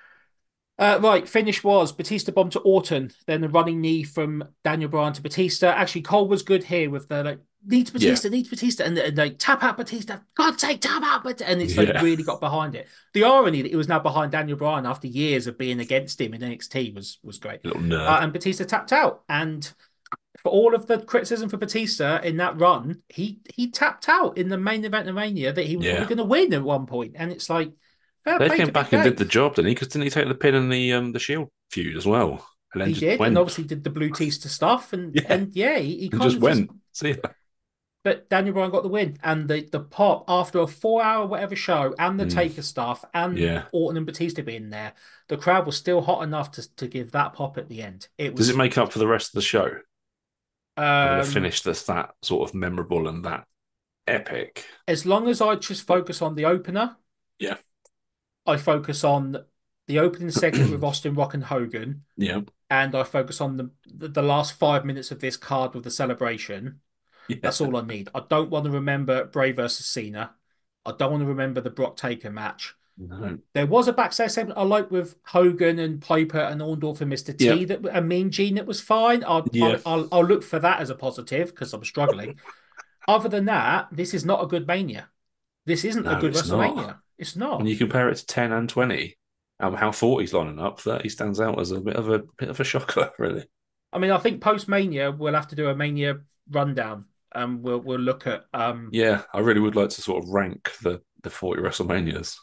Uh, right, finish was Batista bomb to Orton, then the running knee from Daniel Bryan to Batista. Actually, Cole was good here with the like needs yeah, Batista, needs Batista, and, and like tap out Batista. God's sake, tap out Batista, and it's like yeah. really got behind it. The irony that it was now behind Daniel Bryan after years of being against him in N X T was was great. Little Uh, nerd. and Batista tapped out, and for all of the criticism for Batista in that run, he he tapped out in the main event of Mania that he was probably Yeah. going to win at one point, and it's like fair They play came to Big back and did the Dave. job, didn't he? Because didn't he take the pin in the um the Shield feud as well? And then He just did, and went. obviously did the Blue Teaster stuff, and Yeah. and yeah, he, he And kind just of just. went. See ya. But Daniel Bryan got the win, and the the pop after a four hour whatever show, and the Mm, Taker stuff, and yeah. Orton and Batista being there, the crowd was still hot enough to to give that pop at the end. It Does it was make up for the rest of the show? Having a um finish that's that sort of memorable and that epic. as long as I just focus on the opener, Yeah. I focus on the opening segment with Austin Rock and Hogan, Yeah. and I focus on the the last five minutes of this card with the celebration. Yeah. That's all I need. I don't want to remember Bray versus Cena. I don't want to remember the Brock Taker match. No. There was a backstage segment I liked with Hogan and Piper and Orndorff and Mister Yeah. T that and Mean Gene that was fine. I'll Yeah. I'll I'll, I'll look for that as a positive because I'm struggling. Other than that, this is not a good Mania. This isn't a No, good it's not. WrestleMania. It's When not. you compare it to ten and twenty, um, how forty's lining up, thirty stands out as a bit of a bit of a shocker, really. I mean, I think post Mania we'll have to do a Mania rundown. Um, we'll we'll look at um Yeah, I really would like to sort of rank the the forty WrestleManias.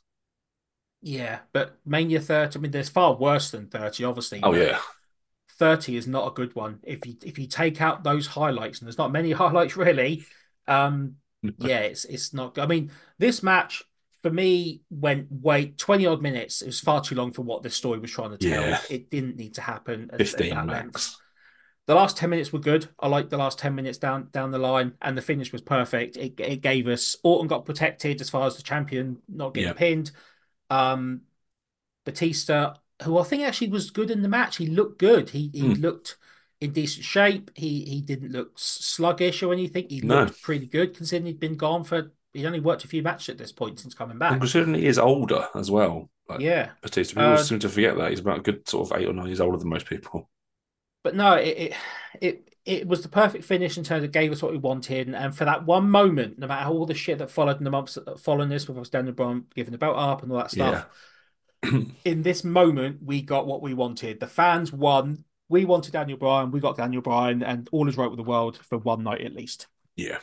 yeah, but Mania thirty. I mean, there's far worse than thirty, obviously, Oh but yeah. thirty is not a good one. If you if you take out those highlights, and there's not many highlights really, um, yeah, it's it's not. I mean, this match for me went wait twenty odd minutes. It was far too long for what this story was trying to tell. Yeah. It didn't need to happen at, at fifteen that length. max. The last ten minutes were good. I liked the last ten minutes down down the line, and the finish was perfect. It it gave us Orton got protected as far as the champion not getting Yeah. pinned. Um, Batista, who I think actually was good in the match. He looked good. He he Mm. looked in decent shape. He he didn't look sluggish or anything. He No. looked pretty good considering he'd been gone for. He'd only worked a few matches at this point since coming And back. considering he is older as well, like Yeah. Batista, people Uh, seem to forget that he's about a good sort of eight or nine years older than most people. but no, it, it it it was the perfect finish in terms of gave us what we wanted, and, and for that one moment, no matter all the shit that followed in the months following this, with us Daniel Bryan giving the belt up and all that Yeah. stuff, in this moment, we got what we wanted. The fans won. We wanted Daniel Bryan. We got Daniel Bryan, and all is right with the world for one night at least. Yeah.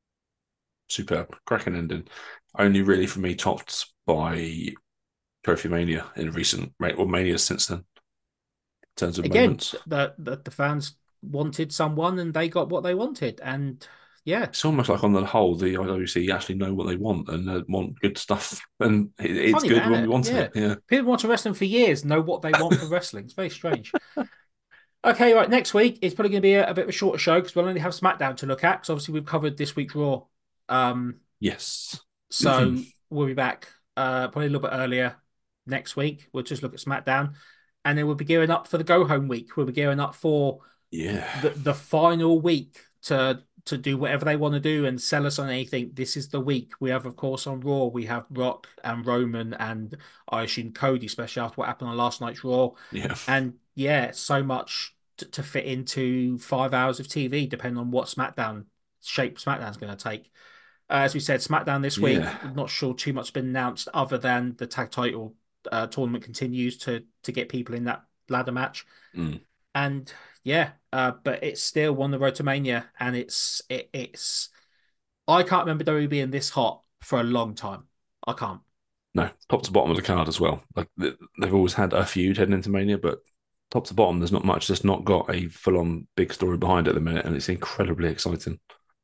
Superb. Cracking ending. Only really for me topped by Trophy Mania in recent or Mania since then, in terms of Again, moments. the the, the fans wanted someone, and they got what they wanted, and yeah, It's almost like on the whole, the I W C actually know what they want and uh, want good stuff, and it, it's funny good that, when isn't we it? want Yeah, it. Yeah. people want to wrestling for years, know what they want from wrestling. It's very strange. Okay, right. Next week it's probably going to be a, a bit of a shorter show because we'll only have SmackDown to look at. Because obviously we've covered this week's Raw. Um, Yes. so we'll be back uh probably a little bit earlier next week. We'll just look at SmackDown, and then we'll be gearing up for the go home week. We'll be gearing up for Yeah. the the final week to to do whatever they want to do and sell us on anything. This is the week. We have, of course, on Raw, we have Rock and Roman and I assume Cody, especially after what happened on last night's Raw. Yeah. And yeah, so much to, to fit into five hours of T V, depending on what SmackDown shape SmackDown's going to take. Uh, as we said, SmackDown this week, Yeah. not sure too much has been announced other than the tag title uh, tournament continues to to get people in that ladder match. Mm. And yeah, uh, but it's still won the road to Mania, and it's it, it's I can't remember W W E being this hot for a long time. I can't. No, top to bottom of the card as well. Like they've always had a feud heading into Mania, but top to bottom, there's not much. Just not got a full-on big story behind it at the minute, and it's incredibly exciting.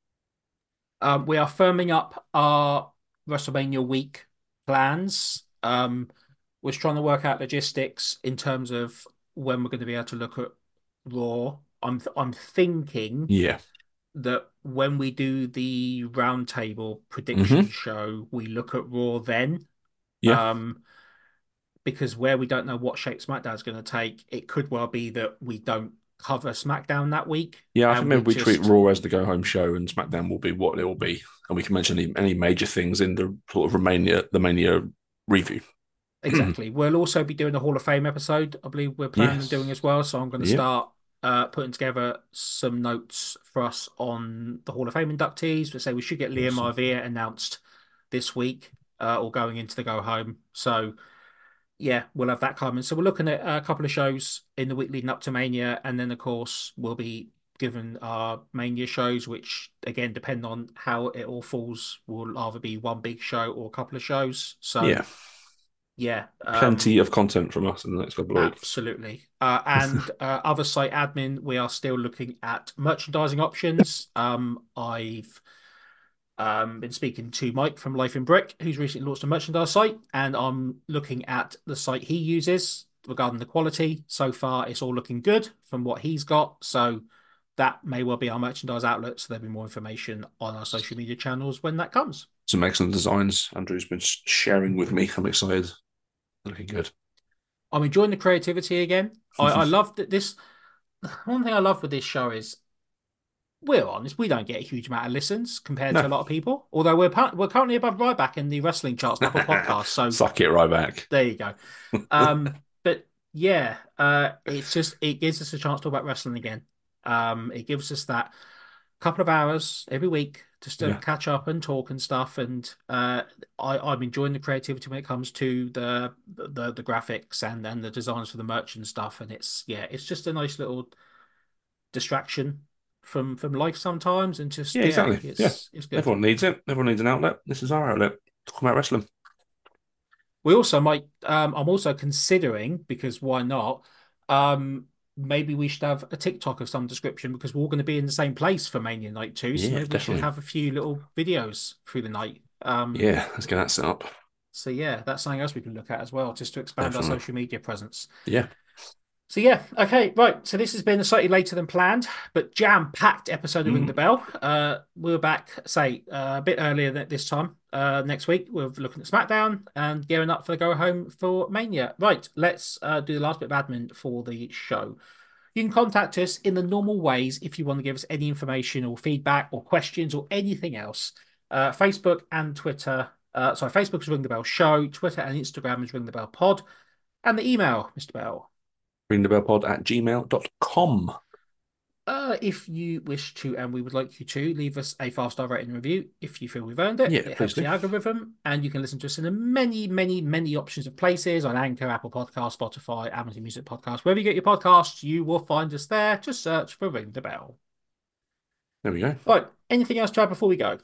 Um, we are firming up our WrestleMania week plans. Um, we're trying to work out logistics in terms of when we're going to be able to look at Raw. I'm I'm thinking Yeah. that when we do the roundtable prediction Hmm. show, we look at Raw then. Yeah. Um, because where we don't know what shape SmackDown's going to take, it could well be that we don't cover SmackDown that week, Yeah, I think and we maybe we treat just Raw as the go home show, and SmackDown will be what it will be, and we can mention any, any major things in the sort of Romania, the Mania review. exactly. We'll also be doing a Hall of Fame episode, I believe we're planning on doing Yes. as well. So I'm going to Yep. start uh, putting together some notes for us on the Hall of Fame inductees. We say we should get Liam Awesome. Ivia announced this week uh, or going into the go home. So yeah, we'll have that coming. So we're looking at a couple of shows in the week leading up to Mania, and then of course we'll be given our Mania shows, which again depend on how it all falls. Will either be one big show or a couple of shows. So Yeah. yeah, Plenty um, of content from us in the next couple of weeks. absolutely. Uh, and uh, other site admin, we are still looking at merchandising options. Um, I've um, been speaking to Mike from Life in Brick, who's recently launched a merchandise site, and I'm looking at the site he uses regarding the quality. So far, it's all looking good from what he's got. So that may well be our merchandise outlet. So there'll be more information on our social media channels when that comes. Some excellent designs Andrew's been sharing with me. I'm excited. Looking good. I'm enjoying the creativity again. I, I love that this. One thing I love with this show is we're honest, we don't get a huge amount of listens compared to No. a lot of people. Although we're we're currently above Ryback in the wrestling charts and Apple Podcasts. So Suck it right back. there you go. Um, but yeah, uh, it's just it gives us a chance to talk about wrestling again. Um, it gives us that couple of hours every week just to Yeah. catch up and talk and stuff. And uh, I, I'm enjoying the creativity when it comes to the the the graphics and and the designs for the merch and stuff. And it's yeah, it's just a nice little distraction from from life sometimes, and Yeah, just yeah, exactly. Yeah. it's it's good. Everyone needs it. Everyone needs an outlet. This is our outlet. Talk about wrestling. We also might. Um, I'm also considering because why not? Um, maybe we should have a TikTok of some description because we're all going to be in the same place for Mania Night too. So Yeah, maybe we should definitely. have a few little videos through the night. Um, Yeah, let's get that set up. so yeah, that's something else we can look at as well, just to expand our Definitely. social media presence. Yeah. So yeah, okay, right. So this has been a slightly later than planned, but jam-packed episode of Ring the Mm. Bell. Uh, we're back, say, uh, a bit earlier than this time. Uh, next week we're looking at SmackDown and gearing up for the go home for Mania. Right, let's uh, do the last bit of admin for the show. You can contact us in the normal ways if you want to give us any information or feedback or questions or anything else. Uh, Facebook and Twitter. Uh, sorry, Facebook is Ring the Bell Show. Twitter and Instagram is Ring the Bell Pod. And the email, Mister Bell. Ringthebellpod at gmail dot com. Uh, if you wish to, and we would like you to, leave us a five-star rating review if you feel we've earned it. Yeah, It please helps do. the algorithm, and you can listen to us in a many, many, many options of places on Anchor, Apple Podcasts, Spotify, Amazon Music Podcasts. Wherever you get your podcasts, you will find us there. Just search for Ring the Bell. There we go. Right. Anything else to add before we go?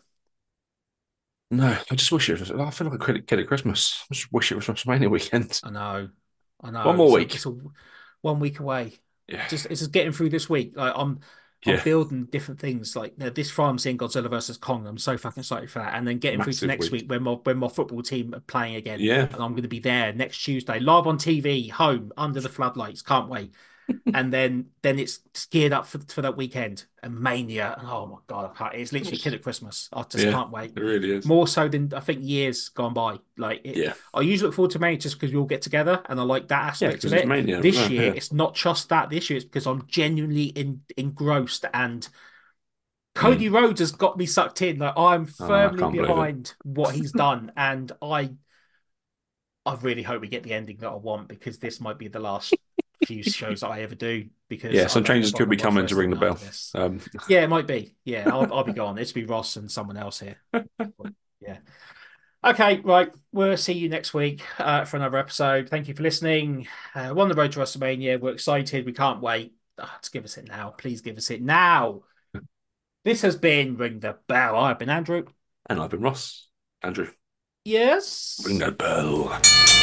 No, I just wish it was. I feel like a credit kid at Christmas. I just wish it was WrestleMania weekend. I know. I One know. more It's a, week. it's a one week away. Yeah. Just it's just getting through this week. Like I'm I'm Yeah. building different things. Like you know, this Friday I'm seeing Godzilla versus Kong. I'm so fucking excited for that. And then getting through to Massive next week. week when my when my football team are playing again. Yeah. And I'm going to be there next Tuesday, live on T V, home under the floodlights. Can't wait. And then then it's geared up for, for that weekend and Mania. And oh my God, I can't, it's literally Kid at Christmas. I just Yeah. can't wait. It really is. More so than I think years gone by. Like it, Yeah. I usually look forward to Mania just because we all get together and I like that Yeah, aspect of because it's it. Mania. This No, year, yeah. it's not just that. This year, it's because I'm genuinely in, engrossed and Mm. Cody Rhodes has got me sucked in. Like I'm Oh, I firmly can't believe it. behind what he's done, and I I really hope we get the ending that I want because this might be the last few shows I ever do because Yeah, I some don't know changes if I'm could going be to watch coming to ring the wrestling bell. after this. Um, Yeah, it might be. Yeah, I'll, I'll be gone. It's be Ross and someone else here. Yeah. Okay, right. We'll see you next week uh, for another episode. Thank you for listening. Uh, we're on the road to WrestleMania. We're excited. We can't wait. Oh, just give us it now. Please give us it now. This has been Ring the Bell. I've been Andrew. and I've been Ross. Andrew, ring Yes. that bell.